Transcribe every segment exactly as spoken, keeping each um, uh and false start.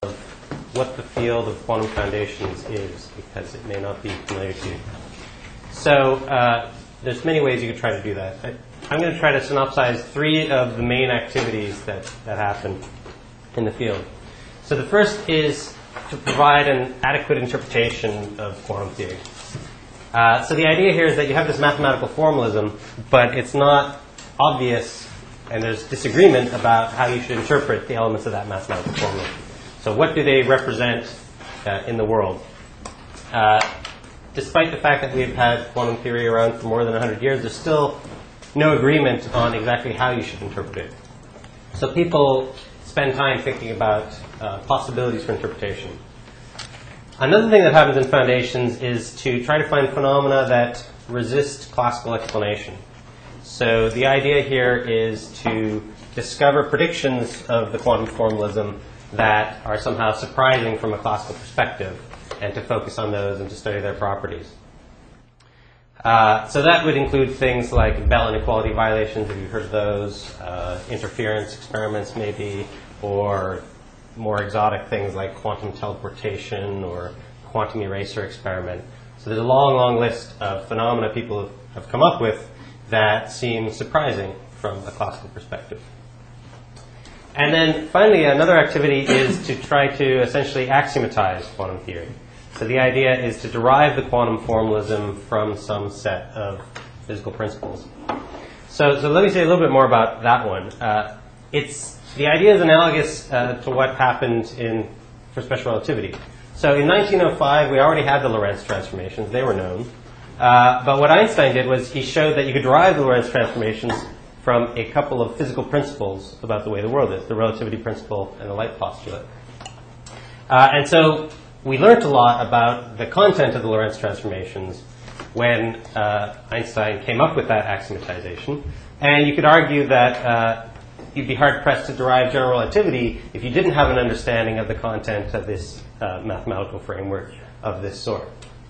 of what the field of quantum foundations is, because it may not be familiar to you. So uh, there's many ways you could try to do that. I, I'm going to try to synopsize three of the main activities that, that happen in the field. So the first is to provide an adequate interpretation of quantum theory. Uh, so the idea here is that you have this mathematical formalism, but it's not obvious, and there's disagreement about how you should interpret the elements of that mathematical formalism. So what do they represent uh, in the world? Uh, despite the fact that we've had quantum theory around for more than one hundred years, there's still no agreement on exactly how you should interpret it. So people spend time thinking about uh, possibilities for interpretation. Another thing that happens in foundations is to try to find phenomena that resist classical explanation. So the idea here is to discover predictions of the quantum formalism that are somehow surprising from a classical perspective, and to focus on those and to study their properties. Uh, so that would include things like Bell inequality violations, if you've heard of those, uh, interference experiments maybe, or more exotic things like quantum teleportation or quantum eraser experiment. So there's a long, long list of phenomena people have come up with that seem surprising from a classical perspective. And then finally, another activity is to try to essentially axiomatize quantum theory. So the idea is to derive the quantum formalism from some set of physical principles. So, so let me say a little bit more about that one. Uh, it's, the idea is analogous uh, to what happened in, for special relativity. So in nineteen oh five, we already had the Lorentz transformations. They were known. Uh, but what Einstein did was he showed that you could derive the Lorentz transformations from a couple of physical principles about the way the world is, the relativity principle and the light postulate. Uh, and so we learned a lot about the content of the Lorentz transformations when uh, Einstein came up with that axiomatization. And you could argue that uh, you'd be hard-pressed to derive general relativity if you didn't have an understanding of the content of this uh, mathematical framework of this sort.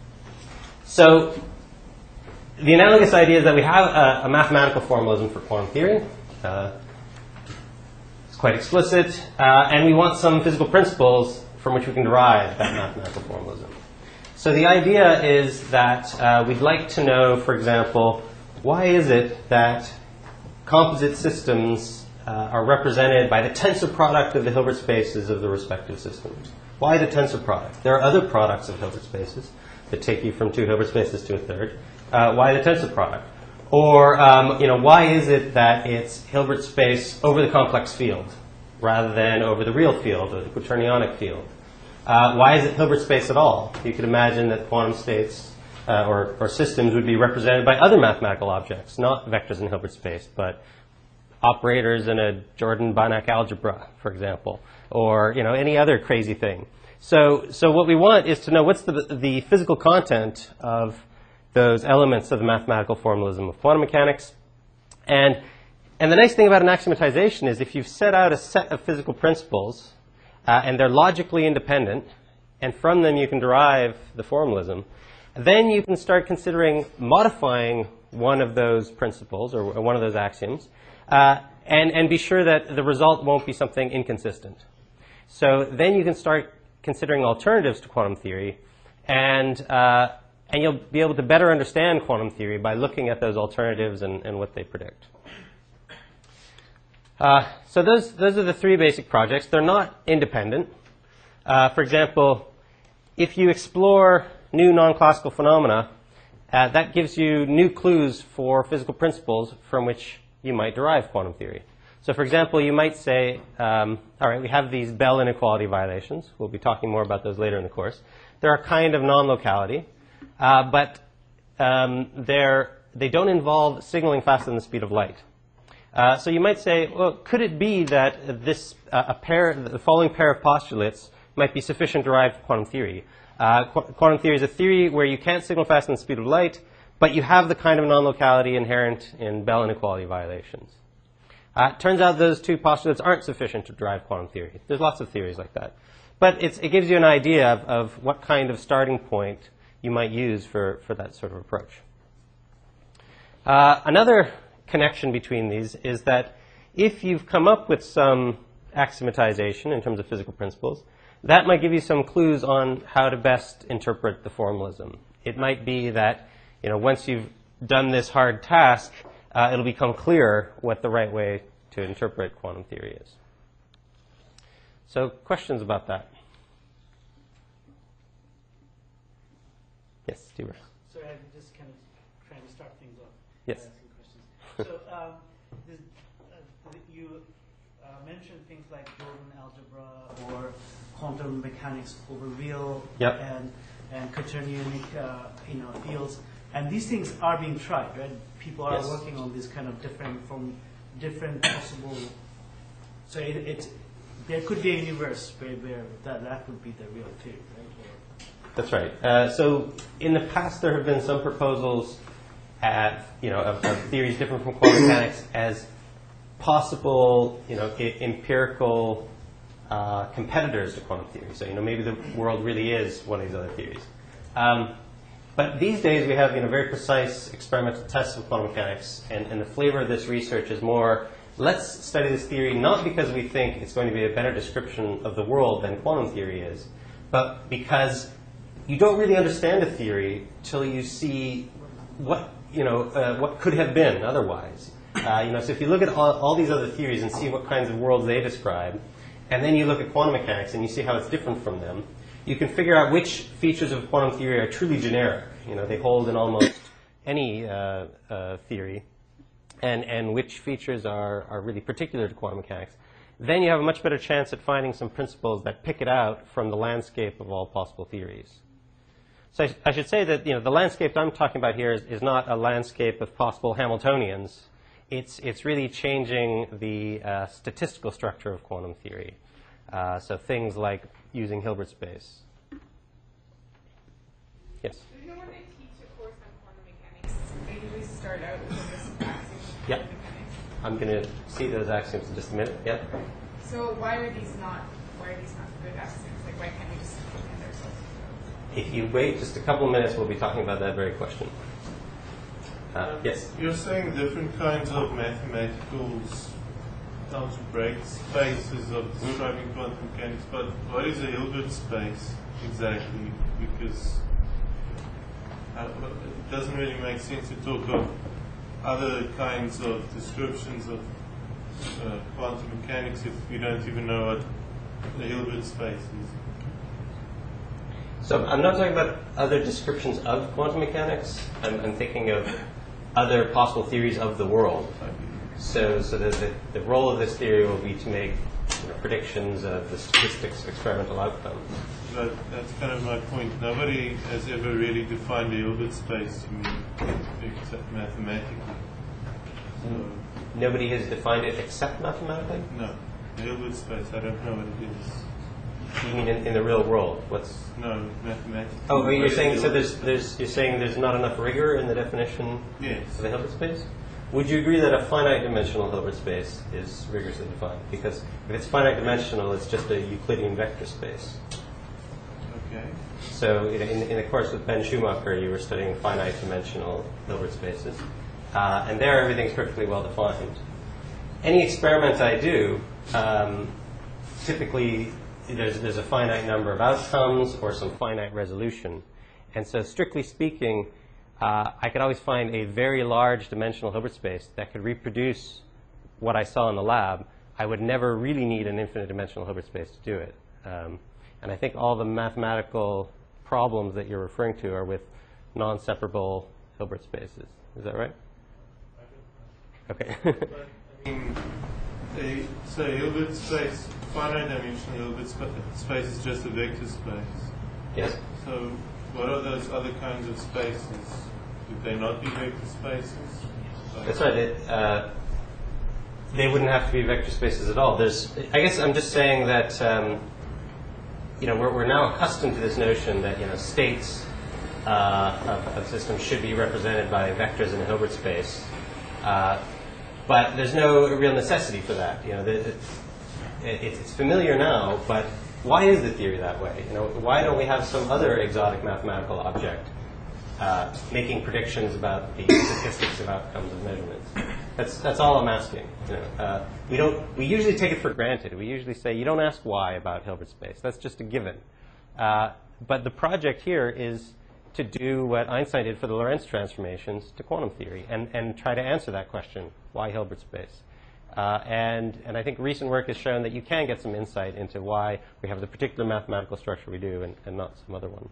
So the analogous idea is that we have a, a mathematical formalism for quantum theory. Uh, it's quite explicit. Uh, and we want some physical principles from which we can derive that mathematical formalism. So the idea is that uh, we'd like to know, for example, why is it that composite systems uh, are represented by the tensor product of the Hilbert spaces of the respective systems? Why the tensor product? There are other products of Hilbert spaces that take you from two Hilbert spaces to a third. Uh, why the tensor product? Or, um, you know, why is it that it's Hilbert space over the complex field rather than over the real field or the quaternionic field? Uh, why is it Hilbert space at all? You could imagine that quantum states uh, or, or systems would be represented by other mathematical objects, not vectors in Hilbert space, but operators in a Jordan-Banach algebra, for example, or, you know, any other crazy thing. So, so what we want is to know what's the, the physical content of those elements of the mathematical formalism of quantum mechanics. And, and the nice thing about an axiomatization is if you've set out a set of physical principles, uh, and they're logically independent, and from them you can derive the formalism, then you can start considering modifying one of those principles, or one of those axioms, uh, and, and be sure that the result won't be something inconsistent. So then you can start considering alternatives to quantum theory, and uh, And you'll be able to better understand quantum theory by looking at those alternatives and, and what they predict. Uh, so those, those are the three basic projects. They're not independent. Uh, for example, if you explore new non-classical phenomena, uh, that gives you new clues for physical principles from which you might derive quantum theory. So for example, you might say, um, all right, we have these Bell inequality violations. We'll be talking more about those later in the course. They're a kind of non-locality. Uh, but um, they're, they don't involve signaling faster than the speed of light. Uh, so you might say, well, could it be that this uh, a pair, the following pair of postulates might be sufficient to derive quantum theory? Uh, qu quantum theory is a theory where you can't signal faster than the speed of light, but you have the kind of non-locality inherent in Bell inequality violations. Uh, it turns out those two postulates aren't sufficient to derive quantum theory. There's lots of theories like that. But it's, it gives you an idea of, of what kind of starting point you might use for, for that sort of approach. Uh, another connection between these is that if you've come up with some axiomatization in terms of physical principles, that might give you some clues on how to best interpret the formalism. It might be that, you know, once you've done this hard task, uh, it'll become clear what the right way to interpret quantum theory is. So questions about that? Yes, Tibor. Sorry, I'm just kind of trying to start things off. Yes. Asking questions. So um, this, uh, you uh, mentioned things like Jordan algebra or quantum mechanics over real Yep. and and quaternionic uh, you know fields, and these things are being tried, right? People are Yes. working on this kind of different from different possible. So it, it there could be a universe where, where that that would be the real theory, right? Or, That's right. Uh, so in the past, there have been some proposals at, you know, of, of theories different from quantum mechanics as possible, you know, I- empirical uh, competitors to quantum theory. So, you know, maybe the world really is one of these other theories. Um, but these days, we have, you know, very precise experimental tests of quantum mechanics, and, and the flavor of this research is more, let's study this theory not because we think it's going to be a better description of the world than quantum theory is, but because you don't really understand a theory till you see what, you know, uh, what could have been otherwise. Uh, you know, so if you look at all, all these other theories and see what kinds of worlds they describe, and then you look at quantum mechanics and you see how it's different from them, you can figure out which features of quantum theory are truly generic. You know, they hold in almost any uh, uh, theory, and, and which features are, are really particular to quantum mechanics. Then you have a much better chance at finding some principles that pick it out from the landscape of all possible theories. So I, I should say that, you know, the landscape I'm talking about here is, is not a landscape of possible Hamiltonians. It's, it's really changing the uh, statistical structure of quantum theory. Uh, so things like using Hilbert space. Yes? Do you know when they teach a course on quantum mechanics, they usually start out with this axioms of Yep. quantum mechanics? I'm going to see those axioms in just a minute. Yep. So why are these not why are these not good axioms? Like why can't we just pretend ourselves? If you wait just a couple of minutes, we'll be talking about that very question. Uh, yes? You're saying different kinds of mathematical algebraic spaces of describing quantum mechanics, but what is a Hilbert space exactly? Because uh, it doesn't really make sense to talk of other kinds of descriptions of uh, quantum mechanics if you don't even know what the Hilbert space is. So I'm not talking about other descriptions of quantum mechanics. I'm, I'm thinking of other possible theories of the world. So, so the, the, the role of this theory will be to make, you know, predictions of the statistics of experimental outcomes. But that's kind of my point. Nobody has ever really defined the Hilbert space to me except mathematically. So, Nobody has defined it except mathematically? no, the Hilbert space, I don't know what it is. You mean in, in the real world? What's No, mathematically. Oh, you're What is saying the so Hilbert there's there's you're saying there's not enough rigor in the definition Yes. of the Hilbert space? Would you agree that a finite dimensional Hilbert space is rigorously defined? Because if it's finite dimensional, it's just a Euclidean vector space. Okay. So in, in, in the course with Ben Schumacher, you were studying finite dimensional Hilbert spaces. Uh, and there, everything's perfectly well defined. Any experiment I do, um, typically there's, there's a finite number of outcomes or some finite resolution. And so strictly speaking, uh, I could always find a very large dimensional Hilbert space that could reproduce what I saw in the lab. I would never really need an infinite dimensional Hilbert space to do it. Um, and I think all the mathematical problems that you're referring to are with non-separable Hilbert spaces. Is that right? Okay. But, I mean, a, so Hilbert space, finite dimensional Hilbert spa- space is just a vector space. Yes. So what are those other kinds of spaces? Would they not be vector spaces? Like, That's right. It, uh, they wouldn't have to be vector spaces at all. There's, I guess I'm just saying that um, you know we're, we're now accustomed to this notion that you know states uh, of, of systems should be represented by vectors in a Hilbert space, uh, but there's no real necessity for that. You know, the, it, it, it's familiar now, but why is the theory that way? You know, why don't we have some other exotic mathematical object uh, making predictions about the statistics of outcomes of measurements. That's that's all I'm asking. You know, uh, we don't. We usually take it for granted. We usually say you don't ask why about Hilbert space. That's just a given. Uh, but the project here is to do what Einstein did for the Lorentz transformations to quantum theory, and and try to answer that question: why Hilbert space? Uh, and and I think recent work has shown that you can get some insight into why we have the particular mathematical structure we do, and, and not some other one.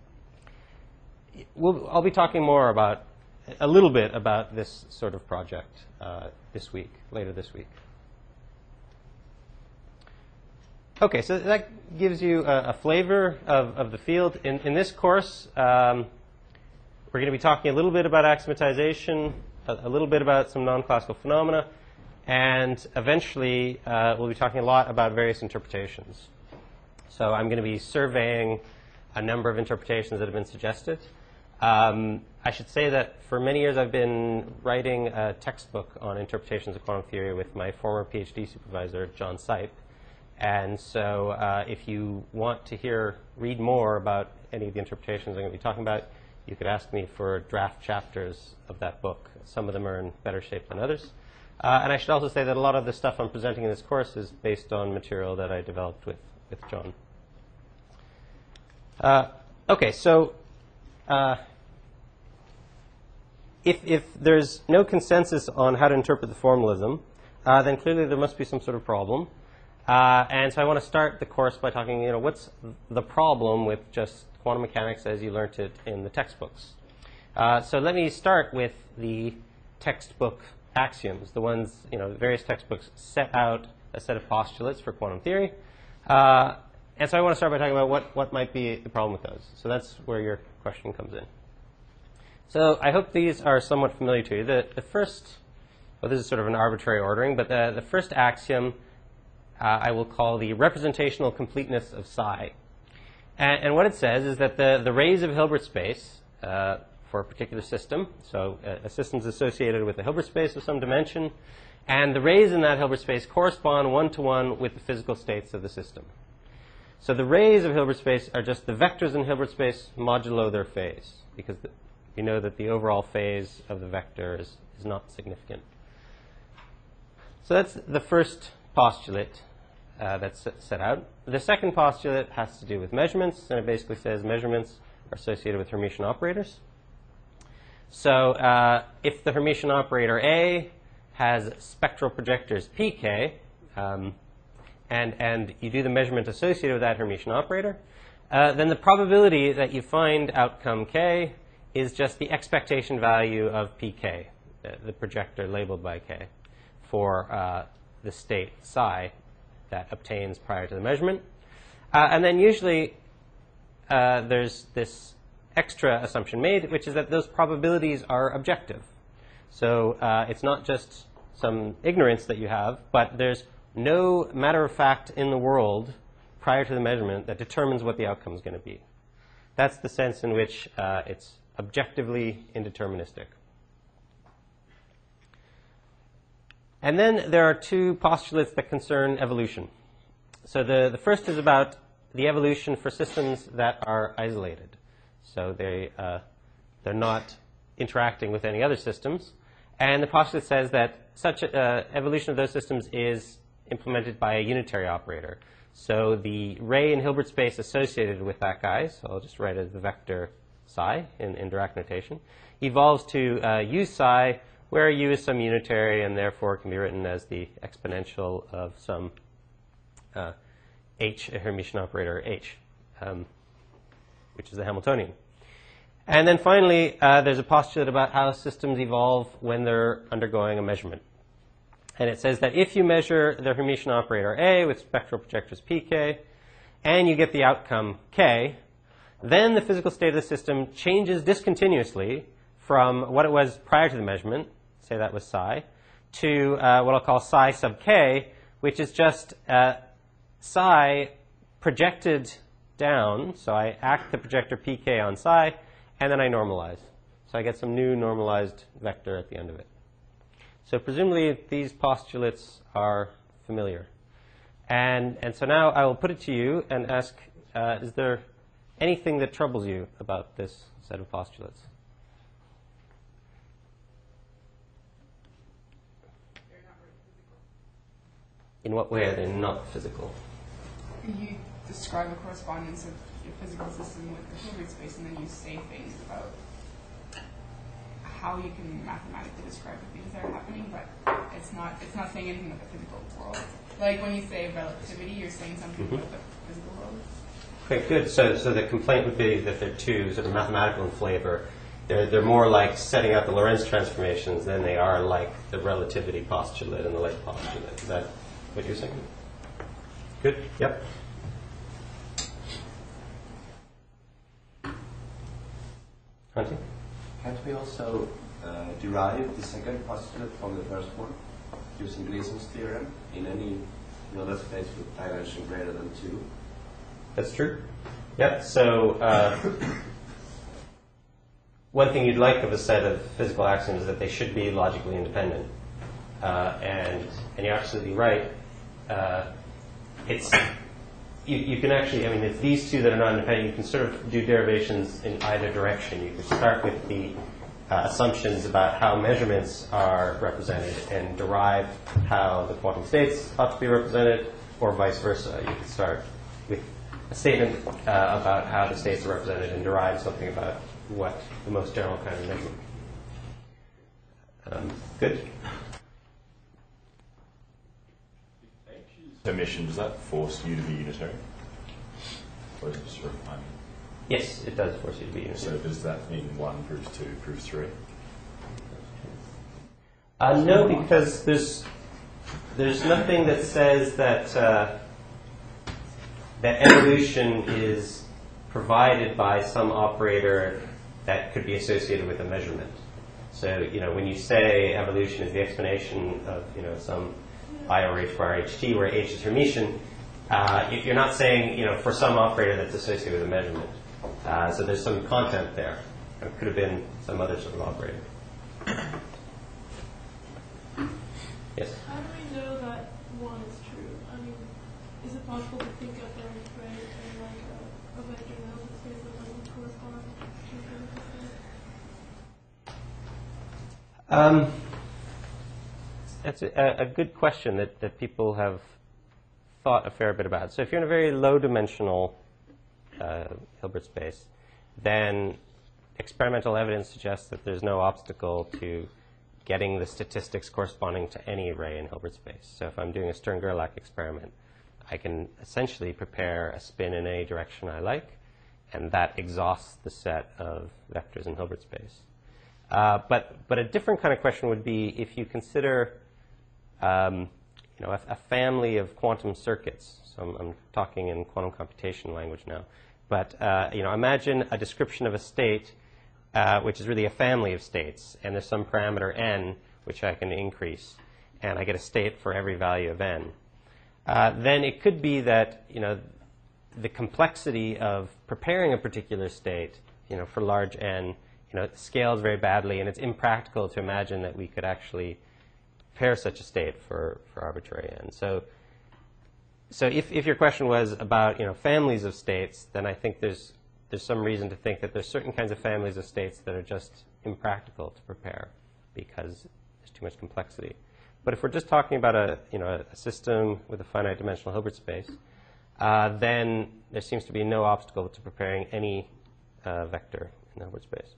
We'll, I'll be talking more about a little bit about this sort of project uh, this week, later this week. Okay, so that gives you a, a flavor of, of the field. In, in this course, um, we're going to be talking a little bit about axiomatization, a, a little bit about some non-classical phenomena, and eventually uh, we'll be talking a lot about various interpretations. So I'm going to be surveying a number of interpretations that have been suggested. Um, I should say that for many years I've been writing a textbook on interpretations of quantum theory with my former PhD supervisor, John Sipe. And so uh, if you want to hear, read more about any of the interpretations I'm going to be talking about, you could ask me for draft chapters of that book. Some of them are in better shape than others. Uh, and I should also say that a lot of the stuff I'm presenting in this course is based on material that I developed with, with John. Uh, okay, so uh, if, if there's no consensus on how to interpret the formalism, uh, then clearly there must be some sort of problem. Uh, and so I want to start the course by talking, you know, what's the problem with just quantum mechanics as you learned it in the textbooks. Uh, so let me start with the textbook axioms, the ones, you know, various textbooks set out a set of postulates for quantum theory. Uh, and so I want to start by talking about what, what might be the problem with those. So that's where your question comes in. So I hope these are somewhat familiar to you. The, the first, well, this is sort of an arbitrary ordering, but the, the first axiom uh, I will call the representational completeness of psi. And, and what it says is that the, the rays of Hilbert space uh, for a particular system, so a, a system is associated with a Hilbert space of some dimension, and the rays in that Hilbert space correspond one-to-one with the physical states of the system. So the rays of Hilbert space are just the vectors in Hilbert space modulo their phase, because the, you know that the overall phase of the vector is, is not significant. So that's the first postulate uh, that's set out. The second postulate has to do with measurements, and it basically says measurements are associated with Hermitian operators. So uh, if the Hermitian operator A has spectral projectors P K, um, and, and you do the measurement associated with that Hermitian operator, uh, then the probability that you find outcome K is just the expectation value of P K, the, the projector labeled by K, for uh, the state psi that obtains prior to the measurement. Uh, and then usually uh, there's this extra assumption made, which is that those probabilities are objective. So uh, it's not just some ignorance that you have, but there's no matter of fact in the world prior to the measurement that determines what the outcome is going to be. That's the sense in which uh, it's objectively indeterministic. And then there are two postulates that concern evolution. So the, the first is about the evolution for systems that are isolated. So they, uh, they're not interacting with any other systems. And the postulate says that such a, uh, evolution of those systems is implemented by a unitary operator. So the ray in Hilbert space associated with that guy, so I'll just write it as the vector psi in, in Dirac notation, evolves to uh, u psi, where u is some unitary and therefore can be written as the exponential of some uh, h, a Hermitian operator h, um, which is the Hamiltonian. And then finally, uh, there's a postulate about how systems evolve when they're undergoing a measurement. And it says that if you measure the Hermitian operator A with spectral projectors P K, and you get the outcome K, then the physical state of the system changes discontinuously from what it was prior to the measurement, say that was psi, to uh, what I'll call psi sub K, which is just uh, psi projected down. So I act the projector P K on psi, and then I normalize. So I get some new normalized vector at the end of it. So presumably these postulates are familiar. And, and so now I will put it to you and ask, uh, is there anything that troubles you about this set of postulates? In what way are they not physical? You describe a correspondence of your physical system with the Hilbert space, and then you say things about how you can mathematically describe the things that are happening, but it's not it's not saying anything about the physical world. Like when you say relativity, you're saying something mm-hmm. about the physical world. Okay, good. So, so the complaint would be that they're too sort of mathematical in flavor. They're, they're more like setting out the Lorentz transformations than they are like the relativity postulate and the light postulate. Is that what you're saying? Good. Yep. Hunting? Can't we also uh, derive the second postulate from the first one using Gleason's theorem in any Hilbert space with dimension greater than two? That's true. Yep. So uh, one thing you'd like of a set of physical axioms is that they should be logically independent. Uh, and and you're absolutely right. Uh, it's you, you can actually, I mean, it's these two that are not independent. You can sort of do derivations in either direction. You can start with the uh, assumptions about how measurements are represented and derive how the quantum states ought to be represented, or vice versa. You can start with a statement uh, about how the states are represented and derive something about what the most general kind of measurement. Um, good. Permission, does that force you to be unitary? Or is it just refine? Yes, it does force you to be unitary. So does that mean one proves two, proves three? Uh, no, because there's there's nothing that says that uh, that evolution is provided by some operator that could be associated with a measurement. So, you know, when you say evolution is the explanation of, you know, some I over H bar H T, where H is Hermitian, uh, you're not saying, you know, for some operator that's associated with a measurement. Uh, so there's some content there. It could have been some other sort of operator. Yes? How do we know that one is true? I mean, is it possible to think of them right in like a, a vector in Hilbert space that doesn't correspond to the Um, that's a, a good question that, that people have thought a fair bit about. So if you're in a very low-dimensional uh, Hilbert space, then experimental evidence suggests that there's no obstacle to getting the statistics corresponding to any array in Hilbert space. So if I'm doing a Stern-Gerlach experiment, I can essentially prepare a spin in any direction I like, and that exhausts the set of vectors in Hilbert space. Uh, but, but a different kind of question would be if you consider um, you know, a, a family of quantum circuits. So I'm, I'm talking in quantum computation language now. But uh, you know, imagine a description of a state uh, which is really a family of states, and there's some parameter n which I can increase, and I get a state for every value of n. Uh, then it could be that, you know, the complexity of preparing a particular state, you know, for large n, you know, scales very badly, and it's impractical to imagine that we could actually prepare such a state for, for arbitrary n. So, so if, if your question was about, you know, families of states, then I think there's there's some reason to think that there's certain kinds of families of states that are just impractical to prepare because there's too much complexity. But if we're just talking about a, you know, a system with a finite dimensional Hilbert space, uh, then there seems to be no obstacle to preparing any uh, vector in the Hilbert space.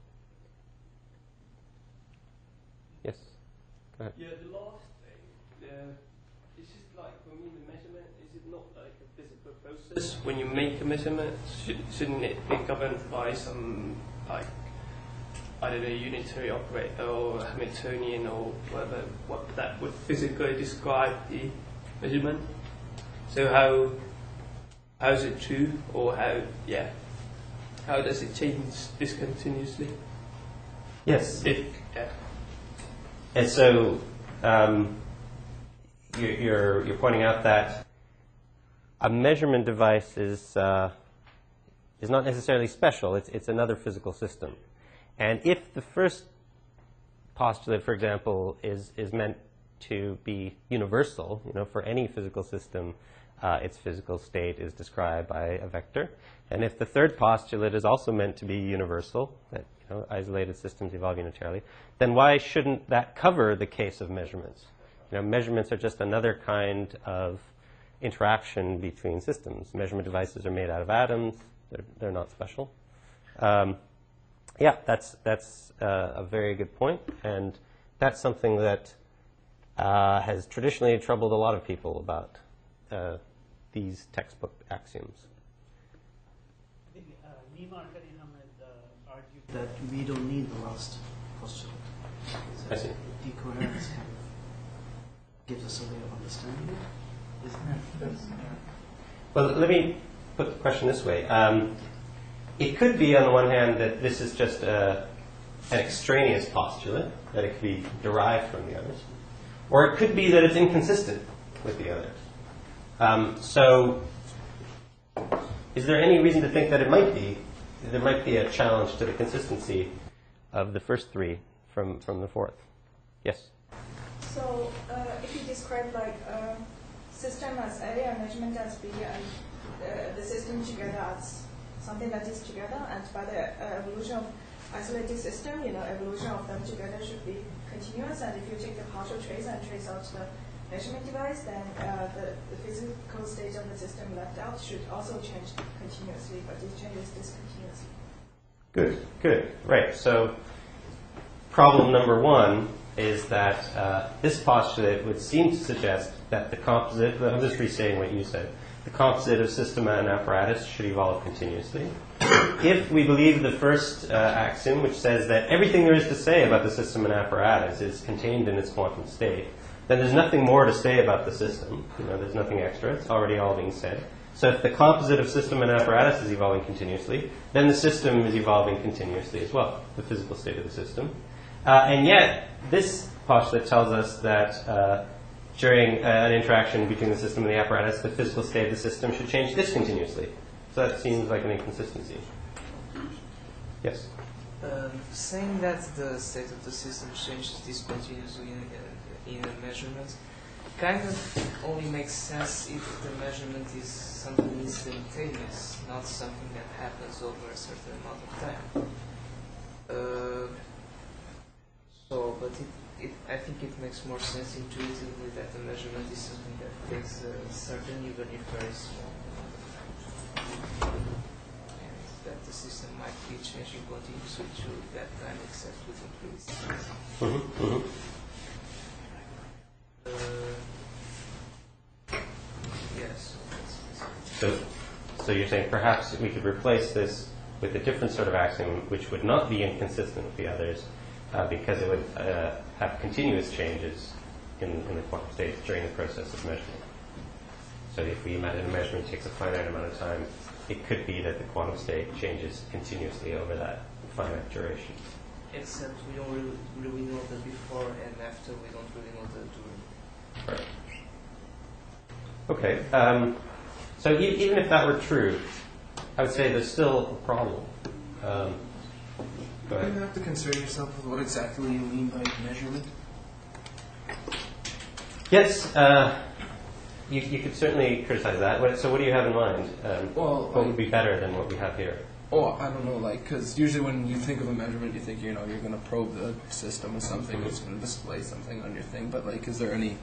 Yes? Go ahead. Yeah, the last thing, uh, it's just like when we mean the measurement, is it not like a physical process? When you make a measurement, should, shouldn't it be governed by some, like, I don't know, unitary operator or Hamiltonian or whatever, what that would physically describe the measurement? So how how is it true, or how, yeah, how does it change discontinuously? Yes. If, yeah. And so um, you're, you're, you're pointing out that a measurement device is, uh, is not necessarily special. It's, it's another physical system. And if the first postulate, for example, is, is meant to be universal, you know, for any physical system, uh, its physical state is described by a vector. And if the third postulate is also meant to be universal, that, you know, isolated systems evolve unitarily, then why shouldn't that cover the case of measurements? You know, measurements are just another kind of interaction between systems. Measurement devices are made out of atoms. They're, they're not special. Um, yeah, that's, that's uh, a very good point, and that's something that uh, has traditionally troubled a lot of people about uh, these textbook axioms. I think uh, Nima Al-Kari-Ahmed uh, argued that we don't need the last postulate. I see. Decoherence kind of gives us a way of understanding it. Isn't it? Well, let me put the question this way. Um, it could be, on the one hand, that this is just a, an extraneous postulate, that it could be derived from the others. Or it could be that it's inconsistent with the others. Um, so, is there any reason to think that it might be, there might be a challenge to the consistency of the first three from, from the fourth? Yes? So, uh, if you describe like a system as A and measurement as B, and uh, the system together as something that is together, and by the uh, evolution of isolated system, you know, evolution of them together should be continuous, and if you take the partial trace and trace out the measurement device, then uh, the, the physical state of the system left out should also change continuously, but it changes discontinuously. Good, good. Right. So, problem number one is that uh, this postulate would seem to suggest that the composite, I'm just restating what you said, the composite of system and apparatus should evolve continuously. If we believe the first uh, axiom, which says that everything there is to say about the system and apparatus is contained in its quantum state, then there's nothing more to say about the system. You know, there's nothing extra. It's already all being said. So if the composite of system and apparatus is evolving continuously, then the system is evolving continuously as well, the physical state of the system. Uh, and yet, this postulate tells us that uh, during uh, an interaction between the system and the apparatus, the physical state of the system should change discontinuously. So that seems like an inconsistency. Yes? Um, saying that the state of the system changes discontinuously in, uh, in a measurement kind of only makes sense if the measurement is something instantaneous, not something that happens over a certain amount of time. Uh, so, but it, it, I think it makes more sense intuitively that the measurement is something that takes a certain, even if very small amount of time. And that the system might be changing continuously through that time, except with increased size. Mm-hmm, mm-hmm. Uh, yes. So, so you're saying perhaps we could replace this with a different sort of axiom which would not be inconsistent with the others uh, because it would uh, have continuous changes in, in the quantum states during the process of measurement. So if we imagine a measurement takes a finite amount of time, it could be that the quantum state changes continuously over that finite duration. Except we don't really, really know that before and after, we don't really know that during. Right. Okay. Um, so e- even if that were true, I would say there's still a problem. Um, go ahead. You have to concern yourself with what exactly you mean by measurement. Yes, uh, you, you could certainly criticize that. What, so what do you have in mind? Um, Well, what would be better than what we have here? Oh, I don't know, like, because usually when you think of a measurement, you think, you know, you're going to probe the system with something, it's going to display something on your thing, but, like, is there any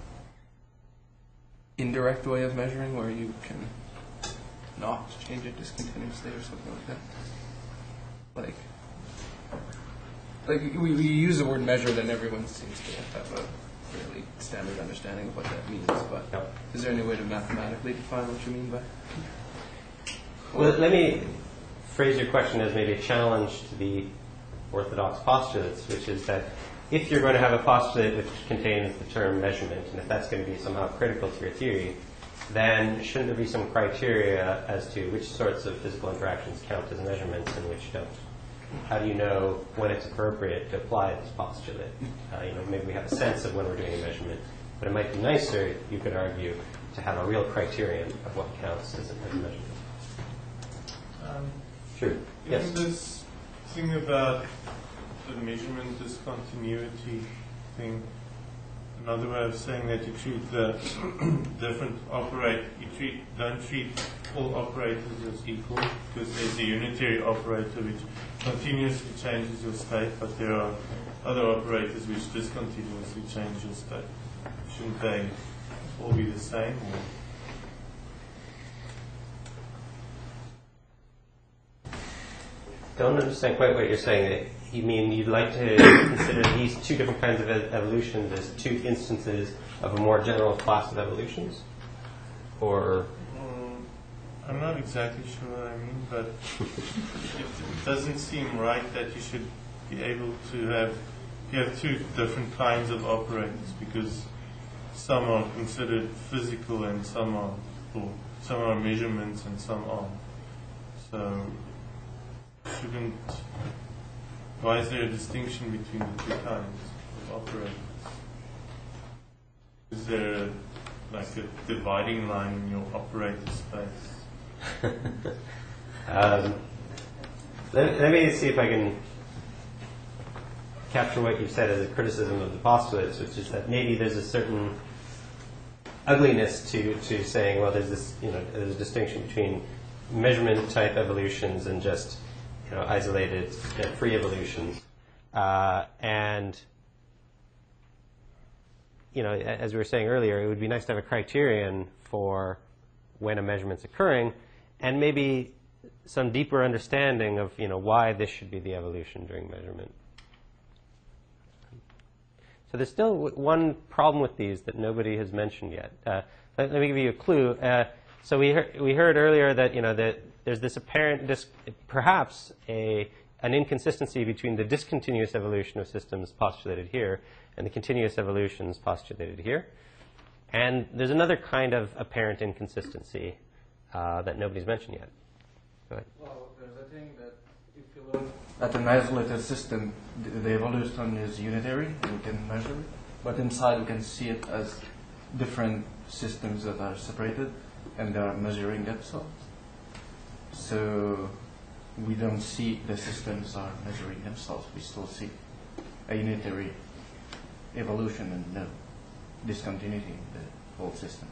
indirect way of measuring where you can not change it discontinuously or something like that? Like, like we, we use the word measured and everyone seems to have a fairly standard understanding of what that means, but Yep. is there any way to mathematically define what you mean by? Well, let me phrase your question as maybe a challenge to the orthodox postulates, which is that if you're going to have a postulate which contains the term measurement, and if that's going to be somehow critical to your theory, then shouldn't there be some criteria as to which sorts of physical interactions count as measurements and which don't? How do you know when it's appropriate to apply this postulate? Uh, you know, maybe we have a sense of when we're doing a measurement, but it might be nicer, you could argue, to have a real criterion of what counts as a, as a measurement. Um, True. Yes. Isn't this thing about the measurement discontinuity thing another way of saying that you treat the different operate you treat don't treat all operators as equal, because there's a unitary operator which continuously changes your state, but there are other operators which discontinuously change your state. shouldn't they all be the same? Or? Don't understand quite what you're saying. You mean you'd like to consider these two different kinds of ev- evolutions as two instances of a more general class of evolutions? Or? Um, I'm not exactly sure what I mean, but it, it doesn't seem right that you should be able to have, you have two different kinds of operators, because some are considered physical and some are, or some are measurements and some aren't. So, shouldn't, why is there a distinction between the two kinds of operators? Is there a, like a dividing line in your operator space? um, let, let me see if I can capture what you've said as a criticism of the postulates, which is that maybe there's a certain ugliness to, to saying, well, there's this, you know, there's a distinction between measurement type evolutions and just, you know, isolated uh, free evolutions. Uh, and, you know, as we were saying earlier, it would be nice to have a criterion for when a measurement's occurring, and maybe some deeper understanding of, you know, why this should be the evolution during measurement. So there's still w- one problem with these that nobody has mentioned yet. Uh, let, let me give you a clue. Uh, so we heard, we heard earlier that, you know, that there's this apparent, dis- perhaps a an inconsistency between the discontinuous evolution of systems postulated here and the continuous evolutions postulated here. And there's another kind of apparent inconsistency uh, that nobody's mentioned yet. Go ahead. Well, there's a thing that if you look at an isolated system, the, the evolution is unitary, and we can measure it. But inside we can see it as different systems that are separated, and they are measuring themselves. So we don't see the systems are measuring themselves. We still see a unitary evolution and no discontinuity in the whole system.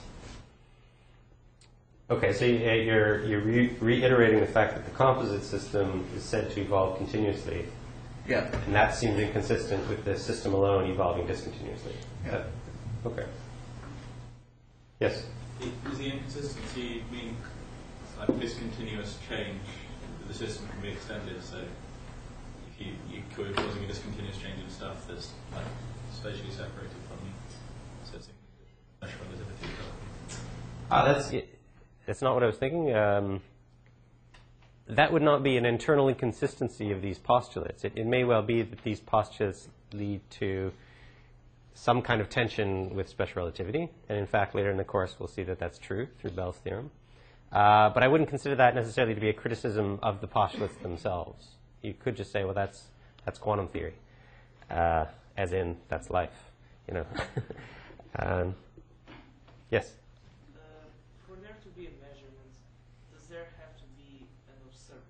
Okay, so you're, you're re- reiterating the fact that the composite system is said to evolve continuously. Yeah. And that seems inconsistent with the system alone evolving discontinuously. Yeah. Uh, okay. Yes? Does the inconsistency mean like discontinuous change, the system can be extended? So if you, you are causing a discontinuous change in stuff that's like spatially separated from you, so it's mesh relativity. Ah, that's that's not what I was thinking. Um, that would not be an internal inconsistency of these postulates. It, it may well be that these postulates lead to some kind of tension with special relativity, and in fact, later in the course, we'll see that that's true through Bell's theorem. Uh, but I wouldn't consider that necessarily to be a criticism of the postulates themselves. You could just say, well, that's that's quantum theory, uh, as in that's life, you know. um, yes. Uh, for there to be a measurement, does there have to be an observer?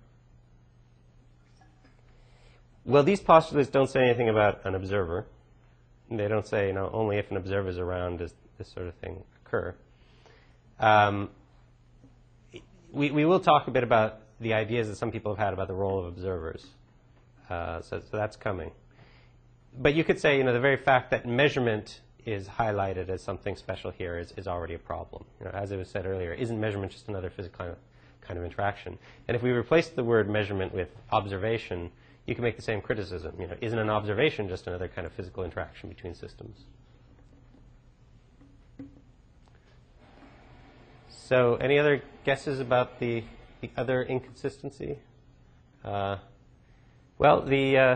Well, these postulates don't say anything about an observer. They don't say, you know, only if an observer is around does this sort of thing occur. Um, we, we will talk a bit about the ideas that some people have had about the role of observers. Uh, so, so that's coming. But you could say, you know, the very fact that measurement is highlighted as something special here is, is already a problem. You know, as it was said earlier, isn't measurement just another physical kind of, kind of interaction? And if we replace the word measurement with observation, you can make the same criticism. You know, isn't an observation just another kind of physical interaction between systems? So, any other guesses about the, the other inconsistency? Uh, well, the uh,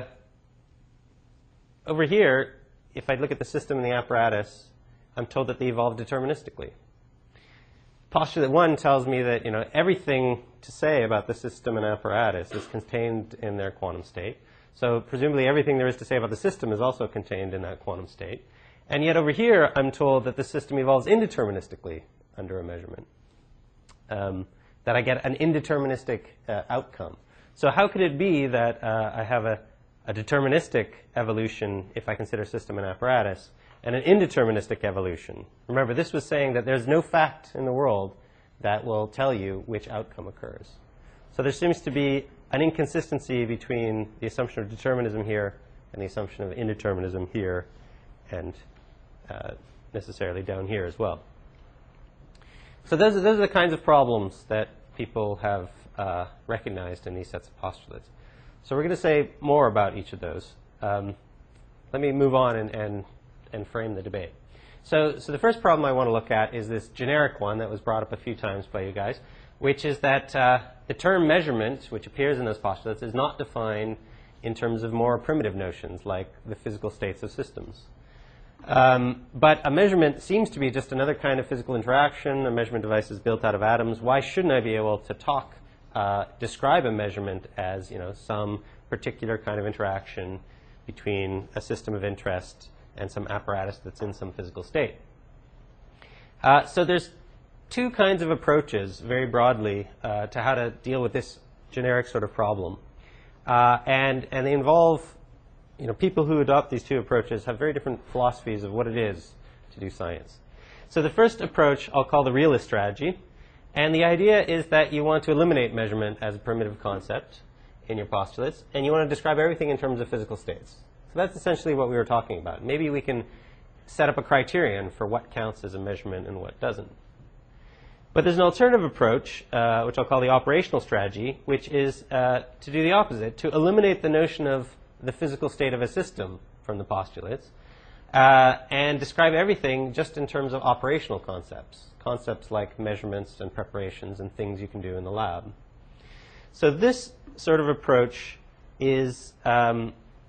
over here, if I look at the system and the apparatus, I'm told that they evolve deterministically. Postulate one tells me that, you know, everything to say about the system and apparatus is contained in their quantum state. So presumably everything there is to say about the system is also contained in that quantum state. And yet over here, I'm told that the system evolves indeterministically under a measurement. Um, that I get an indeterministic uh, outcome. So how could it be that uh, I have a, a deterministic evolution if I consider system and apparatus, and an indeterministic evolution? Remember, this was saying that there's no fact in the world that will tell you which outcome occurs. So there seems to be an inconsistency between the assumption of determinism here and the assumption of indeterminism here. And uh, necessarily down here as well. So those are, those are the kinds of problems that people have uh, recognized in these sets of postulates. So we're going to say more about each of those. Um, let me move on and, and, and frame the debate. So, so the first problem I want to look at is this generic one that was brought up a few times by you guys, which is that uh, the term measurement, which appears in those postulates, is not defined in terms of more primitive notions like the physical states of systems. Um, but a measurement seems to be just another kind of physical interaction. A measurement device is built out of atoms. Why shouldn't I be able to talk, uh, describe a measurement as, you know, some particular kind of interaction between a system of interest and some apparatus that's in some physical state? Uh, so there's two kinds of approaches, very broadly, uh, to how to deal with this generic sort of problem. Uh, and, and they involve, you know, people who adopt these two approaches have very different philosophies of what it is to do science. So the first approach I'll call the realist strategy. And the idea is that you want to eliminate measurement as a primitive concept in your postulates, and you want to describe everything in terms of physical states. So that's essentially what we were talking about. Maybe we can set up a criterion for what counts as a measurement and what doesn't. But there's an alternative approach, uh, which I'll call the operational strategy, which is uh, to do the opposite, to eliminate the notion of the physical state of a system from the postulates uh, and describe everything just in terms of operational concepts, concepts like measurements and preparations and things you can do in the lab. So this sort of approach is um,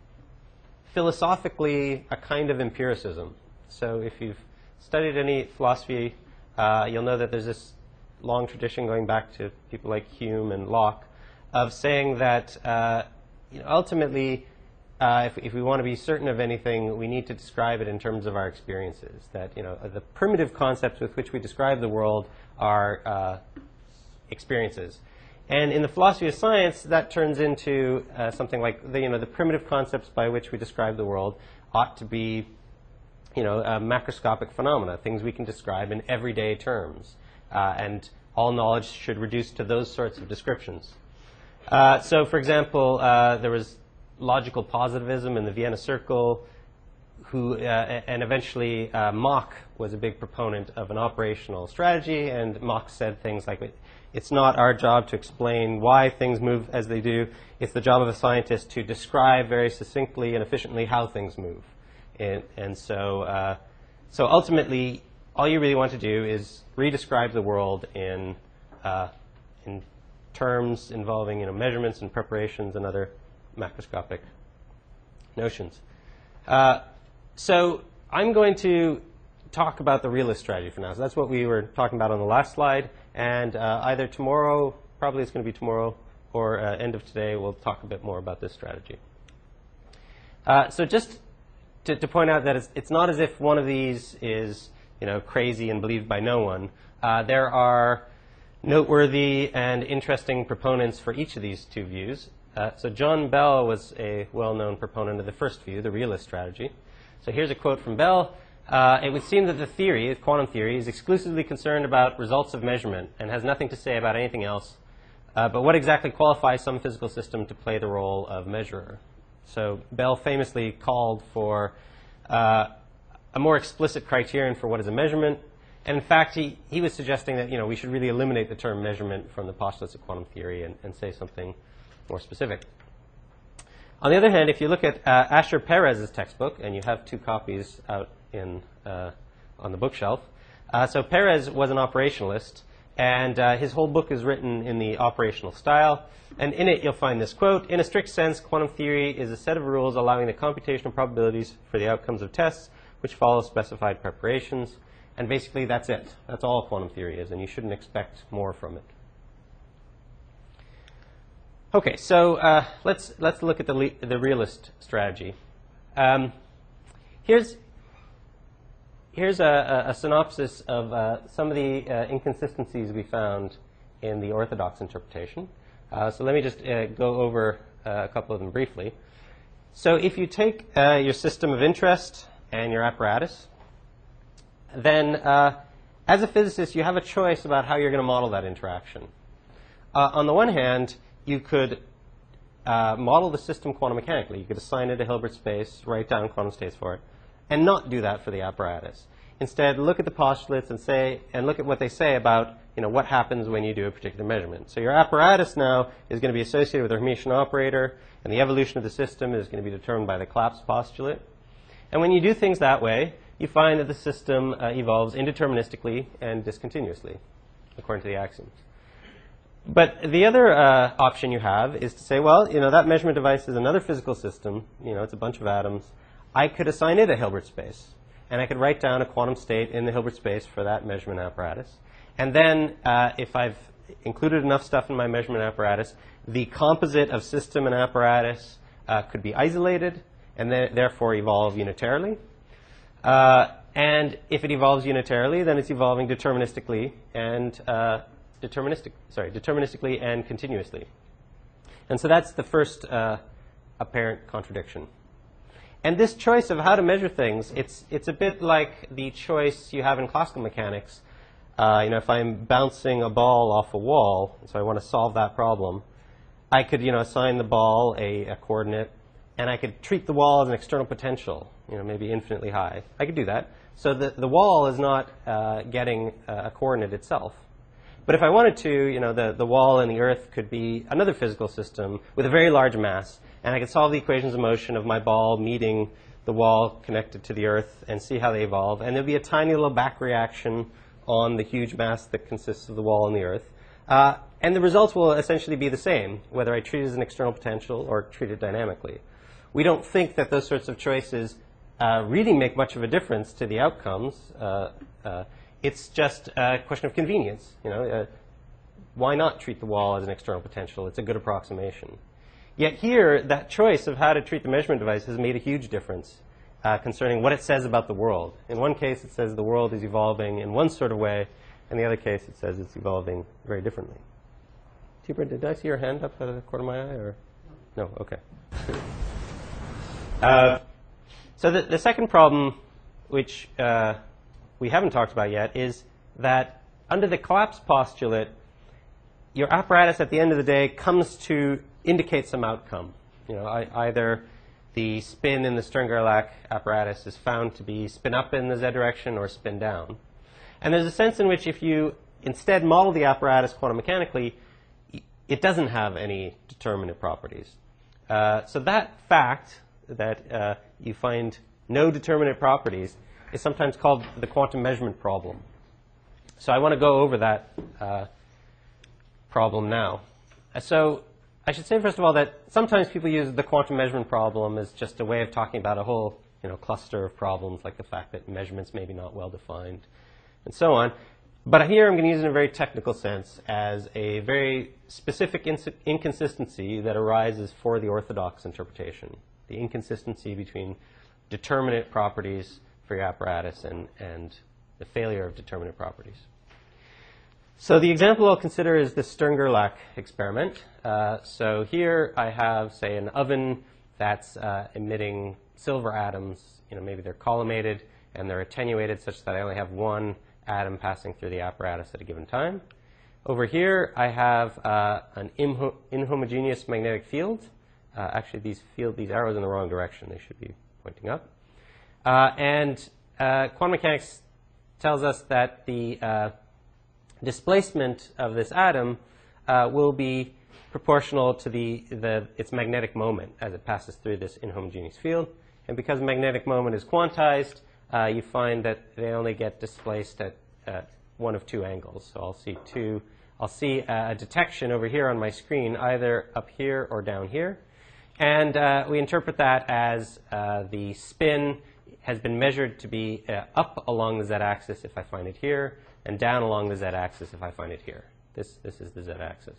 philosophically a kind of empiricism. So if you've studied any philosophy, uh, you'll know that there's this long tradition going back to people like Hume and Locke of saying that uh, you know, ultimately, uh, if, if we want to be certain of anything, we need to describe it in terms of our experiences. That, you know, the primitive concepts with which we describe the world are uh, experiences. And in the philosophy of science, that turns into uh, something like the, you know, the primitive concepts by which we describe the world ought to be, you know, uh, macroscopic phenomena, things we can describe in everyday terms. Uh, and all knowledge should reduce to those sorts of descriptions. Uh, so, for example, uh, there was logical positivism in the Vienna Circle, who, uh, and eventually uh, Mach was a big proponent of an operational strategy, and Mach said things like, it's not our job to explain why things move as they do. It's the job of a scientist to describe very succinctly and efficiently how things move. And, and so, uh, so ultimately, all you really want to do is redescribe the world in, uh, in terms involving, you know, measurements and preparations and other macroscopic notions. Uh, so I'm going to talk about the realist strategy for now. So that's what we were talking about on the last slide. And uh, either tomorrow, probably it's going to be tomorrow, or uh, end of today, we'll talk a bit more about this strategy. Uh, so just to, to point out that it's, it's not as if one of these is, you know, crazy and believed by no one. Uh, there are noteworthy and interesting proponents for each of these two views. Uh, so John Bell was a well-known proponent of the first view, the realist strategy. So here's a quote from Bell. Uh, it would seem that the theory, the quantum theory, is exclusively concerned about results of measurement and has nothing to say about anything else. Uh, but what exactly qualifies some physical system to play the role of measurer? So Bell famously called for uh, a more explicit criterion for what is a measurement. And in fact, he, he was suggesting that, you know, we should really eliminate the term measurement from the postulates of quantum theory and, and say something more specific. On the other hand, if you look at uh, Asher Perez's textbook, and you have two copies out in, uh, on the bookshelf. Uh, so Perez was an operationalist, and uh, his whole book is written in the operational style. And in it, you'll find this quote: in a strict sense, quantum theory is a set of rules allowing the computational probabilities for the outcomes of tests which follow specified preparations. And basically, that's it. That's all quantum theory is, and you shouldn't expect more from it. Okay, so uh, let's let's look at the le the realist strategy. Um, here's here's a, a, a synopsis of uh, some of the uh, inconsistencies we found in the orthodox interpretation. Uh, so let me just uh, go over uh, a couple of them briefly. So if you take uh, your system of interest and your apparatus, then uh, as a physicist, you have a choice about how you're going to model that interaction. Uh, on the one hand, you could uh, model the system quantum mechanically. You could assign it a Hilbert space, write down quantum states for it, and not do that for the apparatus. instead look at the postulates and say, and look at what they say about, you know, what happens when you do a particular measurement. So your apparatus now is going to be associated with a Hermitian operator, and the evolution of the system is going to be determined by the collapse postulate. And when you do things that way, you find that the system uh, evolves indeterministically and discontinuously, according to the axioms. But the other uh, option you have is to say, well, you know, that measurement device is another physical system. You know, it's a bunch of atoms. I could assign it a Hilbert space, and I could write down a quantum state in the Hilbert space for that measurement apparatus. And then uh, if I've included enough stuff in my measurement apparatus, the composite of system and apparatus uh, could be isolated and th therefore evolve unitarily. Uh, and if it evolves unitarily, then it's evolving deterministically and uh, deterministic, sorry, deterministically and continuously. And so that's the first uh, apparent contradiction. And this choice of how to measure things, it's, it's a bit like the choice you have in classical mechanics. Uh, you know, if I'm bouncing a ball off a wall, so I want to solve that problem, I could, you know, assign the ball a, a coordinate, and I could treat the wall as an external potential, you know, maybe infinitely high. I could do that. So the, the wall is not uh, getting uh, a coordinate itself. But if I wanted to, you know, the, the wall and the earth could be another physical system with a very large mass, and I could solve the equations of motion of my ball meeting the wall connected to the earth and see how they evolve. And there'd be a tiny little back reaction on the huge mass that consists of the wall and the earth. Uh, and the results will essentially be the same, whether I treat it as an external potential or treat it dynamically. We don't think that those sorts of choices uh, really make much of a difference to the outcomes. Uh, uh, it's just a question of convenience. You know, uh, why not treat the wall as an external potential? It's a good approximation. Yet here, that choice of how to treat the measurement device has made a huge difference uh, concerning what it says about the world. In one case, it says the world is evolving in one sort of way. In the other case, it says it's evolving very differently. Tibor, did I see your hand up out of the corner of my eye? Or? No? Okay. Uh, so the, the second problem, which uh, we haven't talked about yet, is that under the collapse postulate, your apparatus at the end of the day comes to indicate some outcome. You know, I, either the spin in the Stern-Gerlach apparatus is found to be spin up in the z direction or spin down. And there's a sense in which if you instead model the apparatus quantum mechanically, it doesn't have any determinate properties. Uh, so that fact that uh, you find no determinate properties is sometimes called the quantum measurement problem. So I want to go over that uh, problem now. Uh, so I should say, first of all, that sometimes people use the quantum measurement problem as just a way of talking about a whole, you know, cluster of problems, like the fact that measurements may be not well defined, and so on. But here I'm going to use it in a very technical sense as a very specific ins inconsistency that arises for the orthodox interpretation, the inconsistency between determinate properties for your apparatus and, and the failure of determinate properties. So the example I'll consider is the Stern-Gerlach experiment. Uh, so here I have, say, an oven that's uh, emitting silver atoms. You know, maybe they're collimated and they're attenuated such that I only have one atom passing through the apparatus at a given time. Over here I have uh, an inho inhomogeneous magnetic field. Uh, actually, these field these arrows in the wrong direction. They should be pointing up. Uh, and uh, quantum mechanics tells us that the uh, displacement of this atom uh, will be proportional to the, the, its magnetic moment as it passes through this inhomogeneous field. And because magnetic moment is quantized, uh, you find that they only get displaced at uh, one of two angles. So I'll see two. I'll see a detection over here on my screen, either up here or down here. And uh, we interpret that as uh, the spin has been measured to be uh, up along the z-axis if I find it here, and down along the z-axis if I find it here. This, this is the z-axis.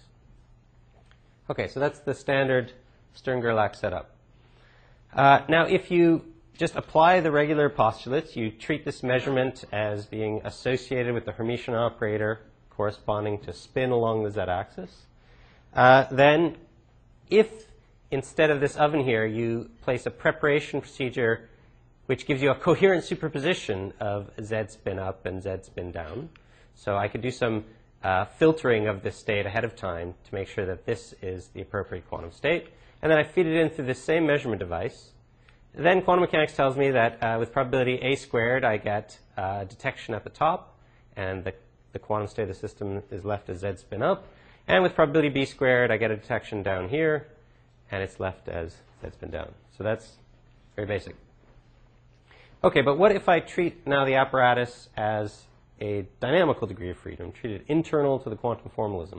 Okay, so that's the standard Stern-Gerlach setup. Uh, now, if you just apply the regular postulates, you treat this measurement as being associated with the Hermitian operator corresponding to spin along the z-axis, uh, then if instead of this oven here, you place a preparation procedure which gives you a coherent superposition of z spin up and z spin down. So I could do some uh, filtering of this state ahead of time to make sure that this is the appropriate quantum state. And then I feed it in through this same measurement device. then quantum mechanics tells me that uh, with probability a squared, I get uh, detection at the top, and the, the quantum state of the system is left as z spin up. And with probability b squared, I get a detection down here, and it's left as z spin down. So that's very basic. Okay, but what if I treat now the apparatus as a dynamical degree of freedom, treat it internal to the quantum formalism?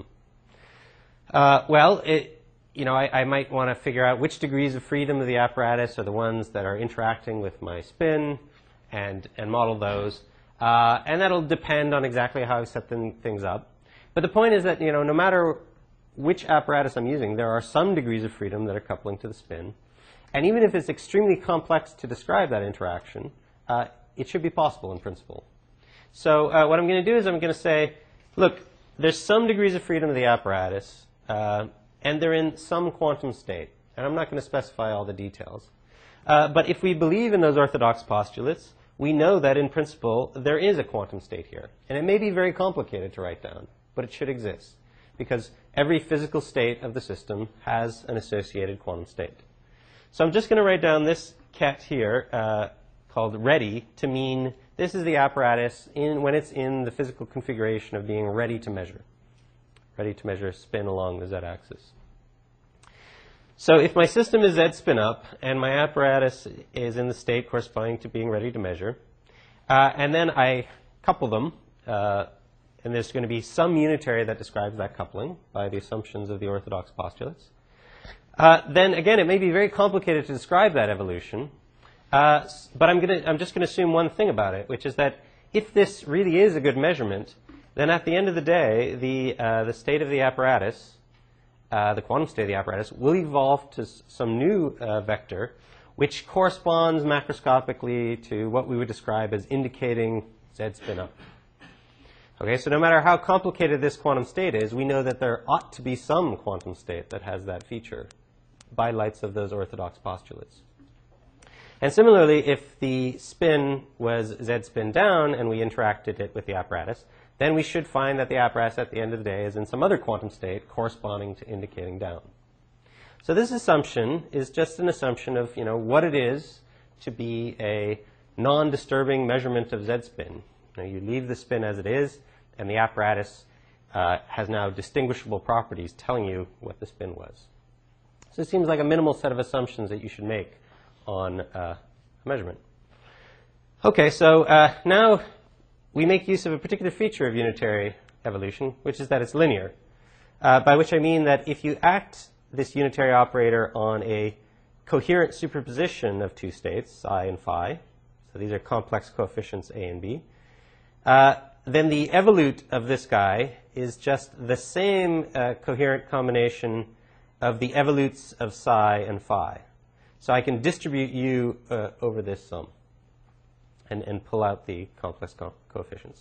Uh, well, it, you know, I, I might want to figure out which degrees of freedom of the apparatus are the ones that are interacting with my spin, and, and model those. Uh, and that'll depend on exactly how I set them, things up. But the point is that, you know, no matter which apparatus I'm using, there are some degrees of freedom that are coupling to the spin. And even if it's extremely complex to describe that interaction, uh, it should be possible in principle. So uh, what I'm going to do is I'm going to say, look, there's some degrees of freedom of the apparatus, uh, and they're in some quantum state. And I'm not going to specify all the details. Uh, but if we believe in those orthodox postulates, we know that in principle there is a quantum state here. And it may be very complicated to write down, but it should exist, because every physical state of the system has an associated quantum state. So I'm just going to write down this ket here uh, called ready to mean this is the apparatus in, when it's in the physical configuration of being ready to measure, ready to measure spin along the z-axis. So if my system is z spin up and my apparatus is in the state corresponding to being ready to measure, uh, and then I couple them, uh, and there's going to be some unitary that describes that coupling by the assumptions of the orthodox postulates, uh, then again, it may be very complicated to describe that evolution, uh, but I'm, gonna, I'm just going to assume one thing about it, which is that if this really is a good measurement, then at the end of the day, the, uh, the state of the apparatus, uh, the quantum state of the apparatus, will evolve to s some new uh, vector, which corresponds macroscopically to what we would describe as indicating z spin up. Okay, so no matter how complicated this quantum state is, we know that there ought to be some quantum state that has that feature by lights of those orthodox postulates. And similarly, if the spin was z spin down and we interacted it with the apparatus, then we should find that the apparatus at the end of the day is in some other quantum state corresponding to indicating down. So this assumption is just an assumption of, you know, what it is to be a non-disturbing measurement of z spin. You know, you leave the spin as it is, and the apparatus uh, has now distinguishable properties telling you what the spin was. So it seems like a minimal set of assumptions that you should make on uh, a measurement. Okay, so uh, now we make use of a particular feature of unitary evolution, which is that it's linear, uh, by which I mean that if you act this unitary operator on a coherent superposition of two states, psi and phi, so these are complex coefficients a and b, uh, then the evolute of this guy is just the same uh, coherent combination of the evolutes of psi and phi. So I can distribute u uh, over this sum and, and pull out the complex co coefficients.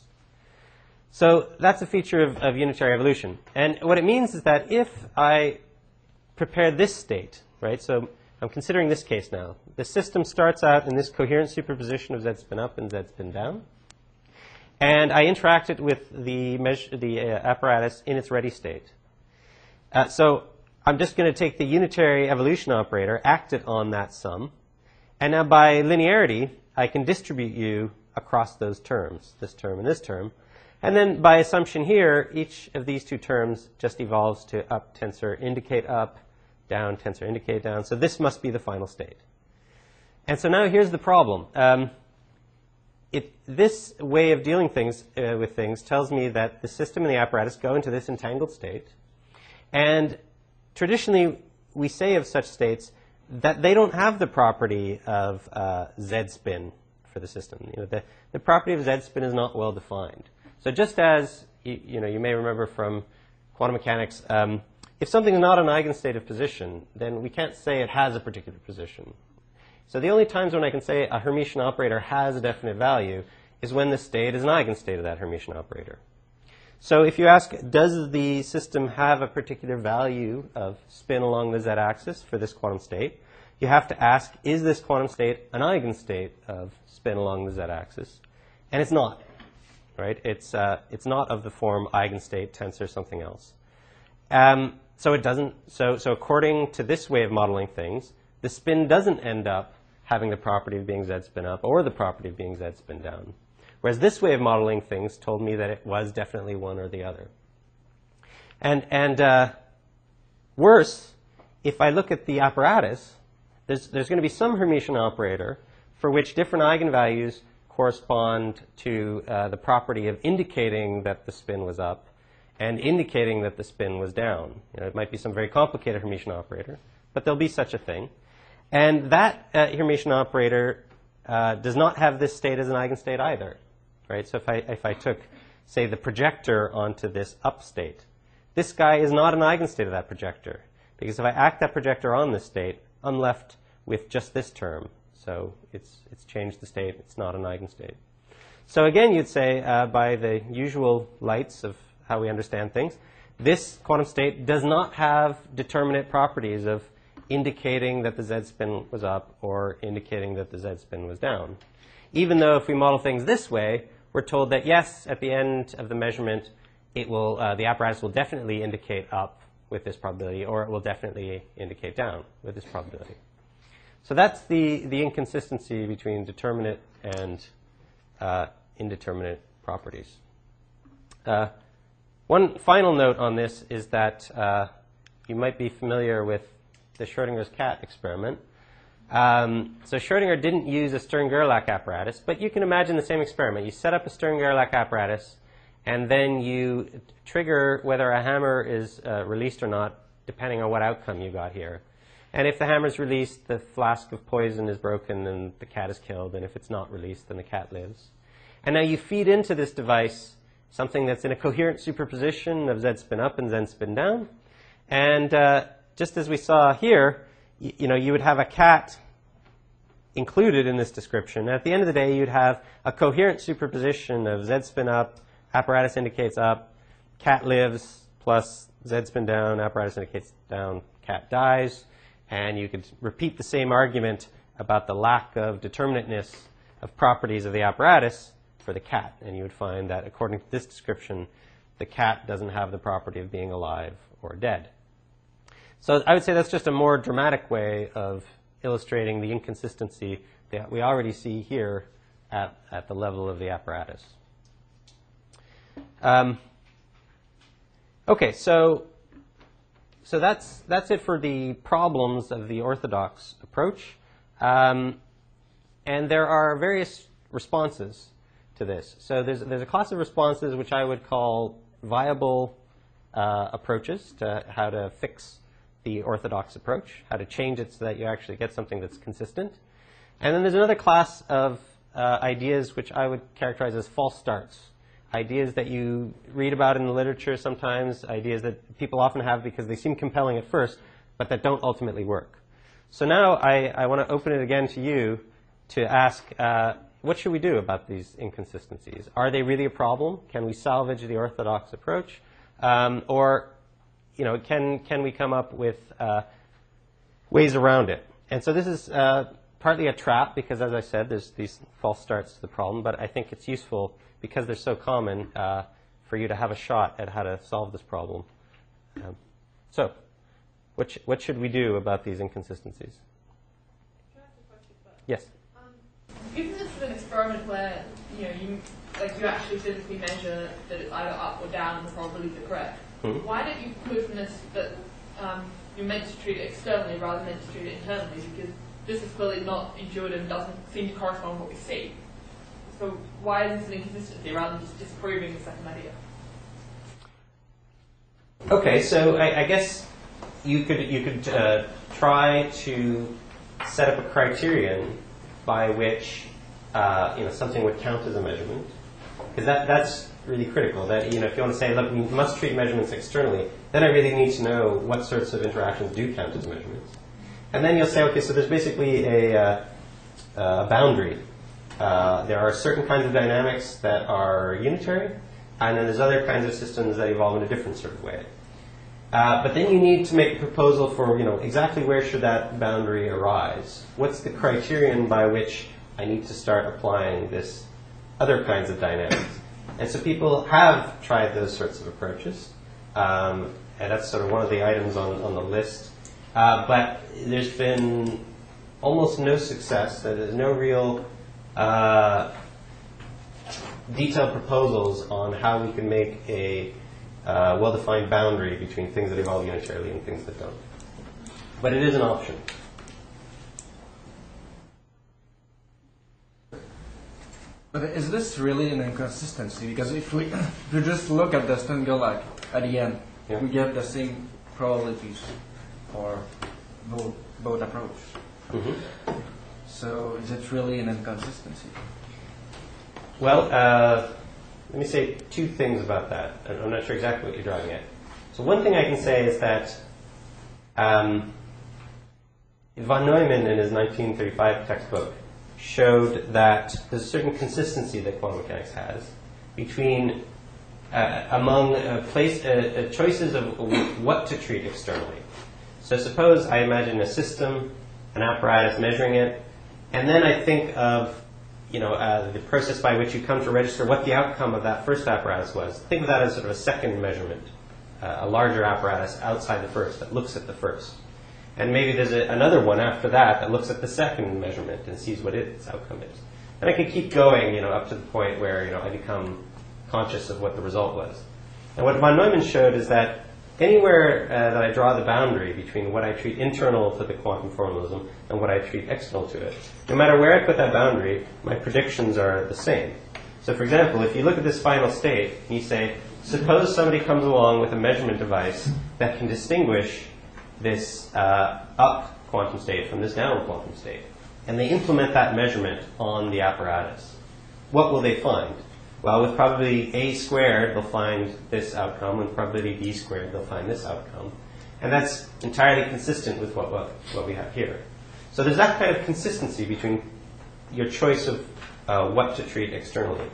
So that's a feature of, of unitary evolution. And what it means is that if I prepare this state, right, so I'm considering this case now. The system starts out in this coherent superposition of z spin up and z spin down. And I interact it with the, measure, the uh, apparatus in its ready state. Uh, so I'm just going to take the unitary evolution operator, act it on that sum, and now by linearity, I can distribute u across those terms, this term and this term. And then by assumption here, each of these two terms just evolves to up tensor indicate up, down tensor indicate down. So this must be the final state. And so now here's the problem. Um, It, this way of dealing things, uh, with things tells me that the system and the apparatus go into this entangled state. And traditionally, we say of such states that they don't have the property of uh, z spin for the system. You know, the, the property of z spin is not well defined. So just as you, you know, you may remember from quantum mechanics, um, if something is not an eigenstate of position, then we can't say it has a particular position. So the only times when I can say a Hermitian operator has a definite value is when the state is an eigenstate of that Hermitian operator. So if you ask, does the system have a particular value of spin along the z-axis for this quantum state, you have to ask, is this quantum state an eigenstate of spin along the z-axis? And it's not, right? It's, uh, it's not of the form eigenstate, tensor, something else. Um, so it doesn't, so, so according to this way of modeling things, the spin doesn't end up having the property of being Z spin up or the property of being Z spin down. Whereas this way of modeling things told me that it was definitely one or the other. And, and uh, worse, if I look at the apparatus, there's, there's going to be some Hermitian operator for which different eigenvalues correspond to uh, the property of indicating that the spin was up and indicating that the spin was down. You know, it might be some very complicated Hermitian operator, but there'll be such a thing. And that uh, Hermitian operator uh, does not have this state as an eigenstate either. Right? So if I, if I took, say, the projector onto this up state, this guy is not an eigenstate of that projector. Because if I act that projector on this state, I'm left with just this term. So it's, it's changed the state. It's not an eigenstate. So again, you'd say, uh, by the usual lights of how we understand things, this quantum state does not have determinate properties of indicating that the Z spin was up or indicating that the Z spin was down. Even though if we model things this way, we're told that, yes, at the end of the measurement, it will, uh, the apparatus will definitely indicate up with this probability, or it will definitely indicate down with this probability. So that's the, the inconsistency between determinate and uh, indeterminate properties. Uh, one final note on this is that uh, you might be familiar with the Schrödinger's cat experiment. Um, so Schrödinger didn't use a Stern-Gerlach apparatus, but you can imagine the same experiment. You set up a Stern-Gerlach apparatus, and then you trigger whether a hammer is uh, released or not, depending on what outcome you got here. And if the hammer is released, the flask of poison is broken and the cat is killed. And if it's not released, then the cat lives. And now you feed into this device something that's in a coherent superposition of Z spin up and Z spin down. And uh, just as we saw here, you, you know, you would have a cat included in this description. And at the end of the day, you'd have a coherent superposition of Z spin up, apparatus indicates up, cat lives, plus Z spin down, apparatus indicates down, cat dies. And you could repeat the same argument about the lack of determinateness of properties of the apparatus for the cat. And you would find that according to this description, the cat doesn't have the property of being alive or dead. So I would say that's just a more dramatic way of illustrating the inconsistency that we already see here at, at the level of the apparatus. Um, okay, so so that's that's it for the problems of the orthodox approach, um, and there are various responses to this. So there's there's a class of responses which I would call viable uh, approaches to how to fix the orthodox approach, how to change it so that you actually get something that's consistent. And then there's another class of uh, ideas which I would characterize as false starts. Ideas that you read about in the literature sometimes, ideas that people often have because they seem compelling at first, but that don't ultimately work. So now I, I want to open it again to you to ask, uh, what should we do about these inconsistencies? Are they really a problem? Can we salvage the orthodox approach? Um, or, you know, can, can we come up with uh, ways around it? And so this is uh, partly a trap because, as I said, there's these false starts to the problem, but I think it's useful because they're so common uh, for you to have a shot at how to solve this problem. Um, so what, sh what should we do about these inconsistencies? Can I ask a question first? Yes. Um, given this is an experiment where you know you like you actually physically measure that it's either up or down and the probabilities are correct, Mm-hmm. why don't you prove from this that um, you're meant to treat it externally rather than meant to treat it internally? Because this is clearly not intuitive and doesn't seem to correspond with what we see. So why is this an inconsistency rather than just disproving the second idea? Okay, so I, I guess you could you could uh, try to set up a criterion by which uh, you know something would count as a measurement, because that that's really critical. That you know if you want to say, look, we must treat measurements externally, then I really need to know what sorts of interactions do count as measurements, and then you'll say, okay, so there's basically a, uh, a boundary. Uh, there are certain kinds of dynamics that are unitary, and then there's other kinds of systems that evolve in a different sort of way. Uh, but then you need to make a proposal for, you know, exactly where should that boundary arise? What's the criterion by which I need to start applying this other kinds of dynamics? And so people have tried those sorts of approaches, um, and that's sort of one of the items on, on the list. Uh, but there's been almost no success, that there's no real uh, detailed proposals on how we can make a uh, well-defined boundary between things that evolve unitarily and things that don't. But it is an option. But is this really an inconsistency? Because if we, if we just look at this and go like, at the end, yeah. we get the same probabilities for both, both approaches. Mm-hmm. So is it really an inconsistency? Well, uh, let me say two things about that. I'm not sure exactly what you're driving at. So one thing I can say is that um, von Neumann in his nineteen thirty-five textbook showed that there's a certain consistency that quantum mechanics has between uh, among uh, place, uh, uh, choices of what to treat externally. So suppose I imagine a system, an apparatus measuring it, and then I think of you know, uh, the process by which you come to register what the outcome of that first apparatus was. Think of that as sort of a second measurement, uh, a larger apparatus outside the first that looks at the first. And maybe there's a, another one after that that looks at the second measurement and sees what its outcome is. And I could keep going, you know, up to the point where, you know, I become conscious of what the result was. And what von Neumann showed is that anywhere uh, that I draw the boundary between what I treat internal to the quantum formalism and what I treat external to it, no matter where I put that boundary, my predictions are the same. So for example, if you look at this final state, and you say, suppose somebody comes along with a measurement device that can distinguish this uh, up quantum state from this down quantum state, and they implement that measurement on the apparatus. What will they find? Well, with probability a squared, they'll find this outcome. With probability b squared, they'll find this outcome. And that's entirely consistent with what, what, what we have here. So there's that kind of consistency between your choice of uh, what to treat externally.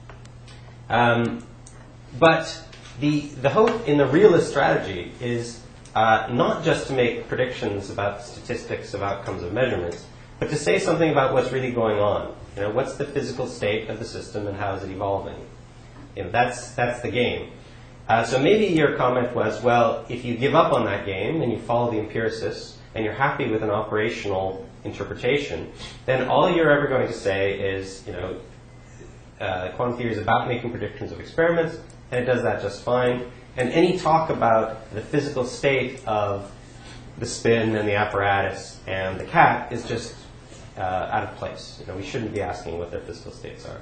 Um, but the, the hope in the realist strategy is uh, not just to make predictions about statistics of outcomes of measurements, but to say something about what's really going on. You know, what's the physical state of the system and how is it evolving? You know, that's, that's the game. Uh, so maybe your comment was, well, if you give up on that game and you follow the empiricists and you're happy with an operational interpretation, then all you're ever going to say is, you know, uh, quantum theory is about making predictions of experiments, and it does that just fine. And any talk about the physical state of the spin and the apparatus and the cat is just uh, out of place. You know, we shouldn't be asking what their physical states are.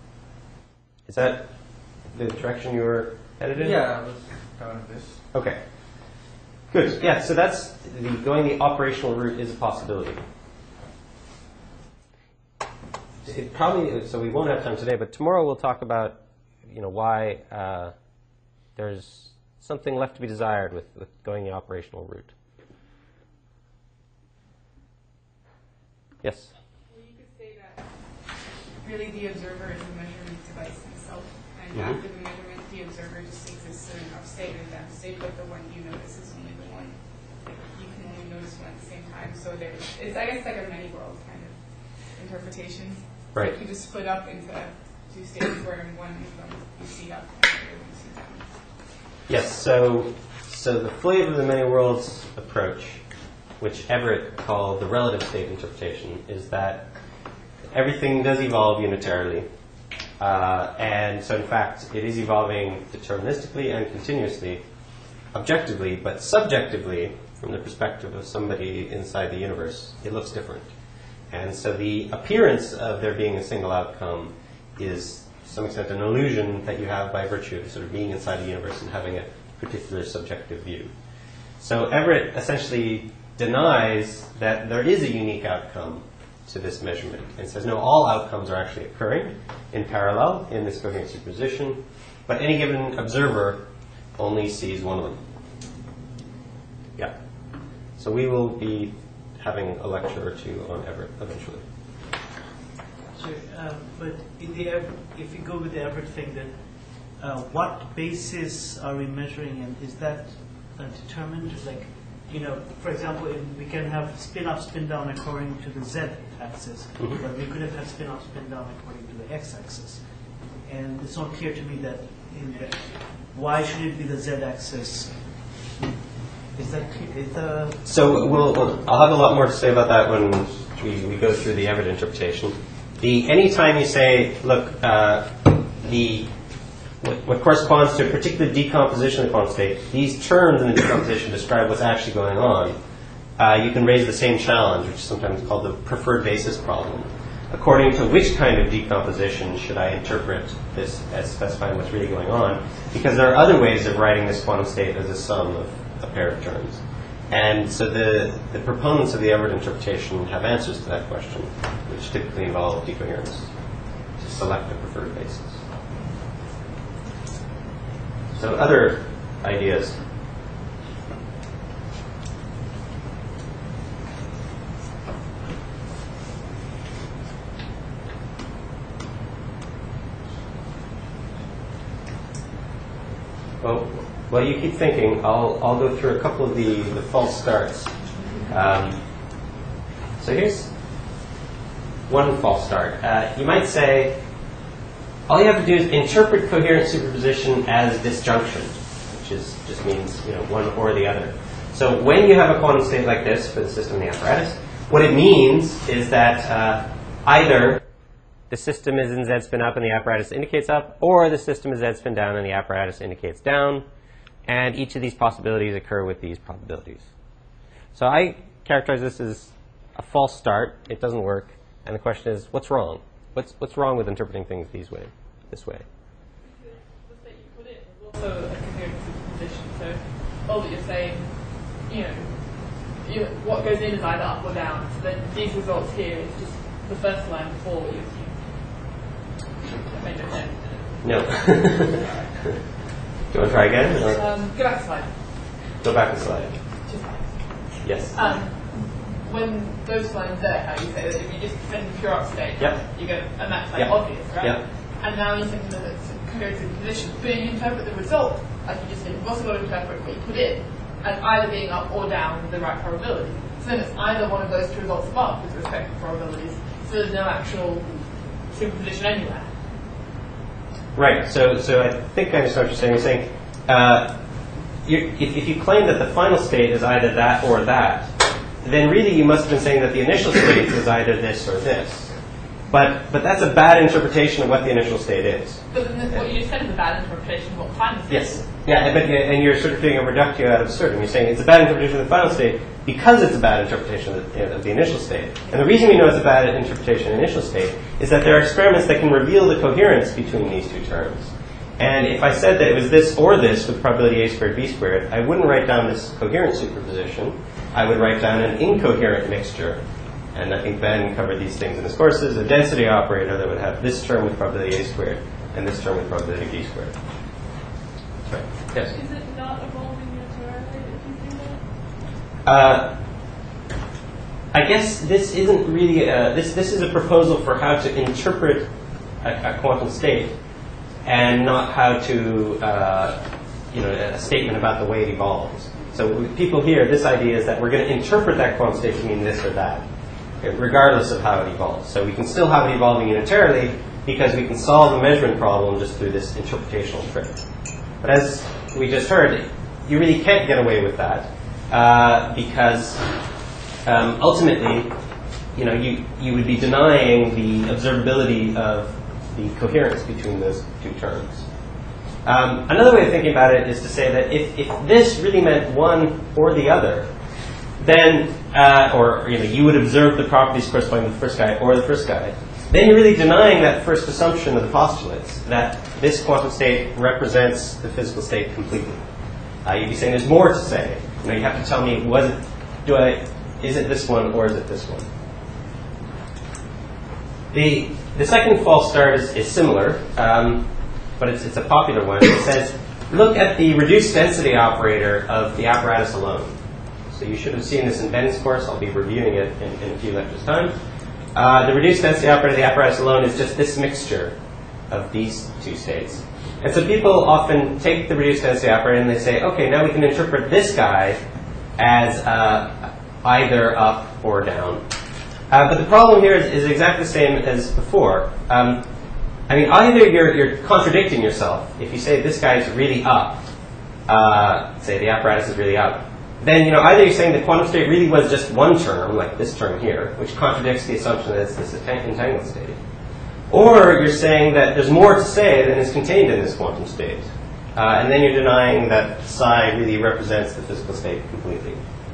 Is that the direction you were headed in? Yeah, I was kind of this. Okay. Good. Yeah, so that's the going the operational route is a possibility. It probably so we won't have time today, but tomorrow we'll talk about you know why uh, there's something left to be desired with, with going the operational route. Yes? Well, you could say that really the observer is a measurement device himself, and Mm-hmm. after the measurement, the observer just exists in an up state and a down state, but the one you notice is only the one you can only notice one at the same time. So there's, it's I guess like a many world kind of interpretation. Right. Like you just split up into two states where in one of them you see up and the other one you see down. Yes, so so the flavor of the many worlds approach, which Everett called the relative state interpretation, is that everything does evolve unitarily. Uh, and so, in fact, it is evolving deterministically and continuously, objectively, but subjectively, from the perspective of somebody inside the universe, it looks different. And so the appearance of there being a single outcome is, to some extent, an illusion that you have by virtue of sort of being inside the universe and having a particular subjective view. So Everett essentially denies that there is a unique outcome to this measurement and says, no, all outcomes are actually occurring in parallel in this coherent superposition, but any given observer only sees one of them. Yeah. So we will be having a lecture or two on Everett eventually. So, uh, but in the Ev- if you go with the Everett thing, then uh, what basis are we measuring, and is that uh, determined? Like, you know, for example, in, we can have spin up, spin down according to the z-axis, Mhm. but we could have had spin up, spin down according to the x-axis. And it's not clear to me that in the, why should it be the z-axis? Is that clear? Is the So we'll, we'll, I'll have a lot more to say about that when we, we go through the Everett interpretation. The anytime you say, look, uh, the what, what corresponds to a particular decomposition of the quantum state, these terms in the decomposition describe what's actually going on. Uh, you can raise the same challenge, which is sometimes called the preferred basis problem. According to which kind of decomposition should I interpret this as specifying what's really going on? Because there are other ways of writing this quantum state as a sum of a pair of terms. And so the, the proponents of the Everett interpretation have answers to that question, which typically involve decoherence, to select a preferred basis. So other ideas? Well, while you keep thinking, I'll, I'll go through a couple of the, the false starts. Um, so here's one false start. Uh, you might say, all you have to do is interpret coherent superposition as disjunction, which is just means you know one or the other. So when you have a quantum state like this for the system and the apparatus, what it means is that uh, either the system is in z-spin up and the apparatus indicates up, or the system is z-spin down and the apparatus indicates down. And each of these possibilities occur with these probabilities. So I characterize this as a false start. It doesn't work. And the question is, what's wrong? What's, what's wrong with interpreting things these way, this way? The state you put in is also a coherent superposition. So all that you're saying, you know, you, what goes in is either up or down. So then these results here is just the first line before what you assume. That made no sense. No. Do you want to try again? Or? Um, go back a slide. Go back a slide. Two slides. Yes. Um, when those lines there, how you say that if you just send pure up state, yep. you go, and that's like yep. obvious, right? Yep. And now you're saying that it's coherent superposition. But you interpret the result, like you just did, you've also got to interpret what you put in as either being up or down with the right probability. So then it's either one of those two results above with respect to probabilities. So there's no actual superposition anywhere. Right. So, so I think I understand what you're saying. You're saying uh, you're, if, if you claim that the final state is either that or that, then really you must have been saying that the initial state is either this or this. But but that's a bad interpretation of what the initial state is. But then what you just said is a bad interpretation of what the final state is. Yes. Yeah, but, and you're sort of doing a reductio ad absurdum. You're saying it's a bad interpretation of the final state because it's a bad interpretation of the, of the initial state. And the reason we know it's a bad interpretation of the initial state is that there are experiments that can reveal the coherence between these two terms. And if I said that it was this or this with probability a squared b squared, I wouldn't write down this coherent superposition. I would write down an incoherent mixture. And I think Ben covered these things in his courses. A density operator that would have this term with probability a squared and this term with probability b squared. Right. Yes? Is it not evolving unitarily if you do that? Uh, I guess this isn't really a, this. This is a proposal for how to interpret a, a quantum state, and not how to, uh, you know, a statement about the way it evolves. So with people here, this idea is that we're going to interpret that quantum state to mean this or that, regardless of how it evolves. So we can still have it evolving unitarily because we can solve the measurement problem just through this interpretational trick. But as we just heard, you really can't get away with that uh, because um, ultimately, you know, you, you would be denying the observability of the coherence between those two terms. Um, another way of thinking about it is to say that if, if this really meant one or the other, then, uh, or you know, you would observe the properties corresponding to the first guy or the first guy, then you're really denying that first assumption of the postulates, that this quantum state represents the physical state completely. Uh, you'd be saying there's more to say. You know, you have to tell me, was it, do I, is it this one or is it this one? The, the second false start is, is similar, um, but it's, it's a popular one. It says, look at the reduced density operator of the apparatus alone. So you should have seen this in Ben's course. I'll be reviewing it in, in a few lectures' time. Uh, the reduced density operator of the apparatus alone is just this mixture of these two states. And so people often take the reduced density operator and they say, okay, now we can interpret this guy as uh, either up or down. Uh, but the problem here is, is exactly the same as before. Um, I mean, either you're, you're contradicting yourself if you say this guy is really up, uh, say the apparatus is really up, then you know either you're saying the quantum state really was just one term, like this term here, which contradicts the assumption that it's this entangled state, or you're saying that there's more to say than is contained in this quantum state, uh, and then you're denying that psi really represents the physical state completely.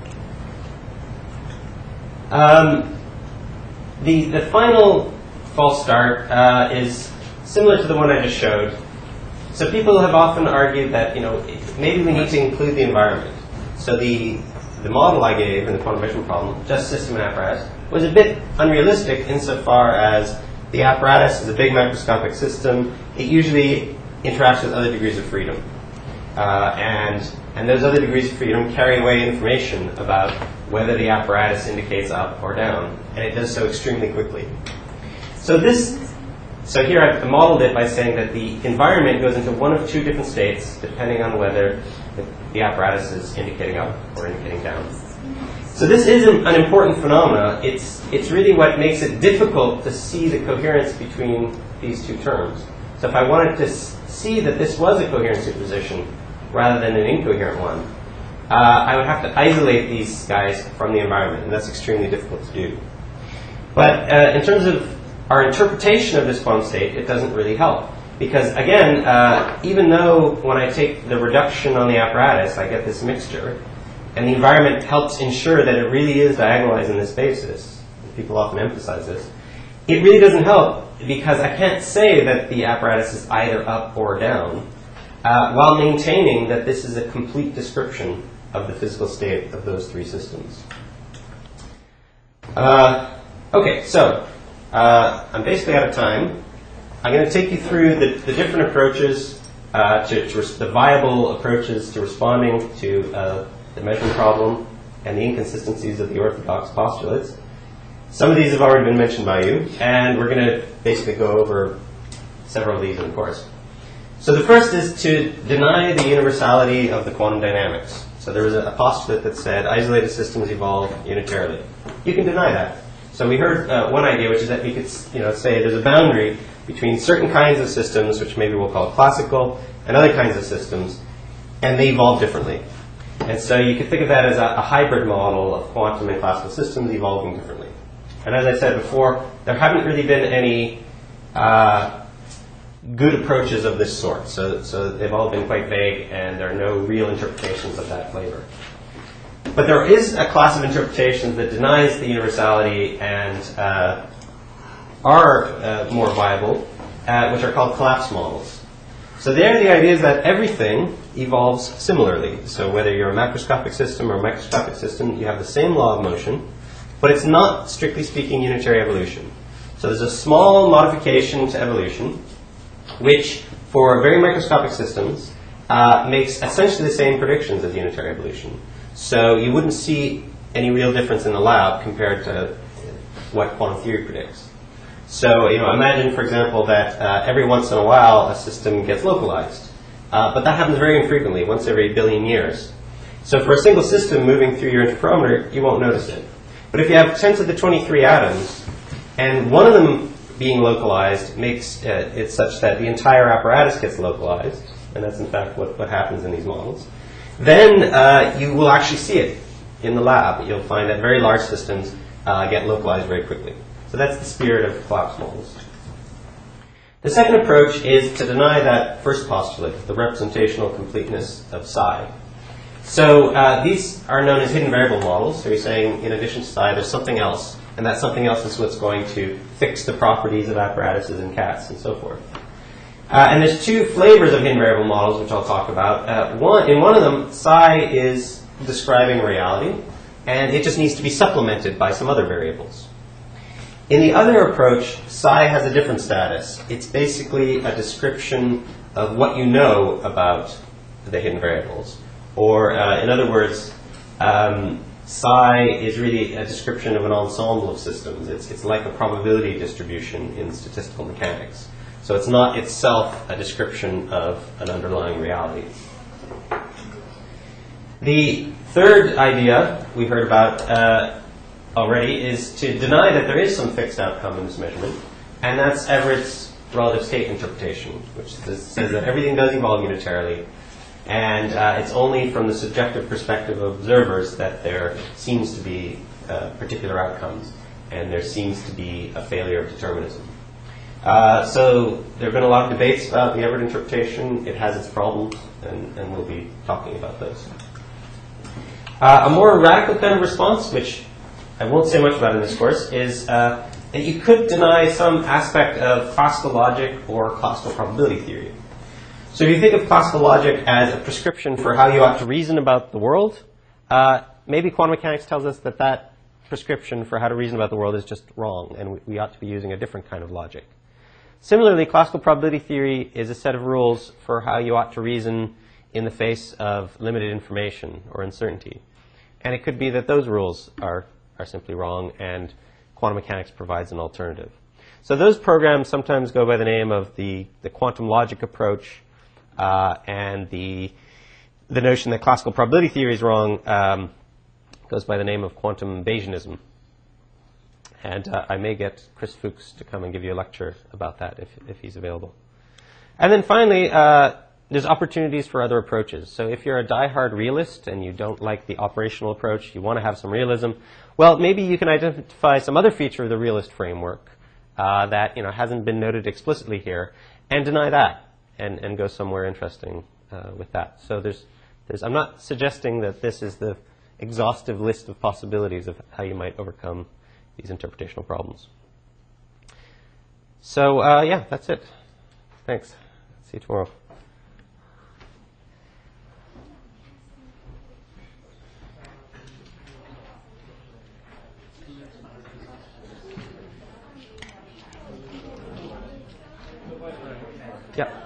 Um, the the final false start uh, is similar to the one I just showed. So people have often argued that you know maybe we need to include the environment. So the the model I gave in the quantum measurement problem, just system and apparatus, was a bit unrealistic insofar as the apparatus is a big macroscopic system. It usually interacts with other degrees of freedom, uh, and and those other degrees of freedom carry away information about whether the apparatus indicates up or down, and it does so extremely quickly. So this, so here I've modeled it by saying that the environment goes into one of two different states, depending on whether the, the apparatus is indicating up or indicating down. So this is an, an important phenomena. It's it's really what makes it difficult to see the coherence between these two terms. So if I wanted to s- see that this was a coherent superposition rather than an incoherent one, uh, I would have to isolate these guys from the environment, and that's extremely difficult to do. But uh, in terms of our interpretation of this quantum state, it doesn't really help. Because again, uh, even though when I take the reduction on the apparatus, I get this mixture, and the environment helps ensure that it really is diagonalized in this basis, people often emphasize this, it really doesn't help because I can't say that the apparatus is either up or down uh, while maintaining that this is a complete description of the physical state of those three systems. Uh, okay, so uh, I'm basically out of time. I'm going to take you through the, the different approaches, uh, to, to res- the viable approaches to responding to uh, the measurement problem and the inconsistencies of the orthodox postulates. Some of these have already been mentioned by you, and we're going to basically go over several of these in the course. So the first is to deny the universality of the quantum dynamics. So there was a, a postulate that said isolated systems evolve unitarily. You can deny that. So we heard uh, one idea, which is that we could you know, say there's a boundary between certain kinds of systems, which maybe we'll call classical, and other kinds of systems, and they evolve differently. And so you could think of that as a, a hybrid model of quantum and classical systems evolving differently. And as I said before, there haven't really been any uh, good approaches of this sort. So, so they've all been quite vague, and there are no real interpretations of that flavor. But there is a class of interpretations that denies the universality and uh, are uh, more viable, uh, which are called collapse models. So there the idea is that everything evolves similarly. So whether you're a macroscopic system or a microscopic system, you have the same law of motion, but it's not, strictly speaking, unitary evolution. So there's a small modification to evolution, which for very microscopic systems uh, makes essentially the same predictions as unitary evolution. So you wouldn't see any real difference in the lab compared to what quantum theory predicts. So, you know, imagine, for example, that uh, every once in a while a system gets localized. Uh, but that happens very infrequently, once every billion years. So for a single system moving through your interferometer, you won't notice it. But if you have ten to the twenty-three atoms, and one of them being localized makes uh, it such that the entire apparatus gets localized, and that's in fact what, what happens in these models, then uh, you will actually see it in the lab. You'll find that very large systems uh, get localized very quickly. So that's the spirit of collapse models. The second approach is to deny that first postulate, the representational completeness of psi. So uh, these are known as hidden variable models. So you're saying in addition to psi, there's something else, and that something else is what's going to fix the properties of apparatuses and cats and so forth. Uh, and there's two flavors of hidden variable models, which I'll talk about. Uh, one, in one of them, psi is describing reality, and it just needs to be supplemented by some other variables. In the other approach, psi has a different status. It's basically a description of what you know about the hidden variables. Or, uh, in other words, um, psi is really a description of an ensemble of systems. It's, it's like a probability distribution in statistical mechanics. So it's not itself a description of an underlying reality. The third idea we heard about uh, already is to deny that there is some fixed outcome in this measurement, and that's Everett's relative state interpretation, which says, says that everything does evolve unitarily. And uh, it's only from the subjective perspective of observers that there seems to be uh, particular outcomes, and there seems to be a failure of determinism. Uh, so there have been a lot of debates about the Everett interpretation. It has its problems, and, and we'll be talking about those. Uh, a more radical kind of response, which I won't say much about in this course, is uh, that you could deny some aspect of classical logic or classical probability theory. So if you think of classical logic as a prescription for how you ought to reason about the world, uh, maybe quantum mechanics tells us that that prescription for how to reason about the world is just wrong, and we, we ought to be using a different kind of logic. Similarly, classical probability theory is a set of rules for how you ought to reason in the face of limited information or uncertainty. And it could be that those rules are, are simply wrong, and quantum mechanics provides an alternative. So those programs sometimes go by the name of the, the quantum logic approach, uh, and the, the notion that classical probability theory is wrong um, goes by the name of quantum Bayesianism. And uh, I may get Chris Fuchs to come and give you a lecture about that if, if he's available. And then finally, uh, there's opportunities for other approaches. So if you're a diehard realist and you don't like the operational approach, you want to have some realism, well, maybe you can identify some other feature of the realist framework uh, that you know hasn't been noted explicitly here, and deny that, and, and go somewhere interesting uh, with that. So there's, there's, I'm not suggesting that this is the exhaustive list of possibilities of how you might overcome these interpretational problems. So uh, yeah, that's it. Thanks. See you tomorrow. Yeah.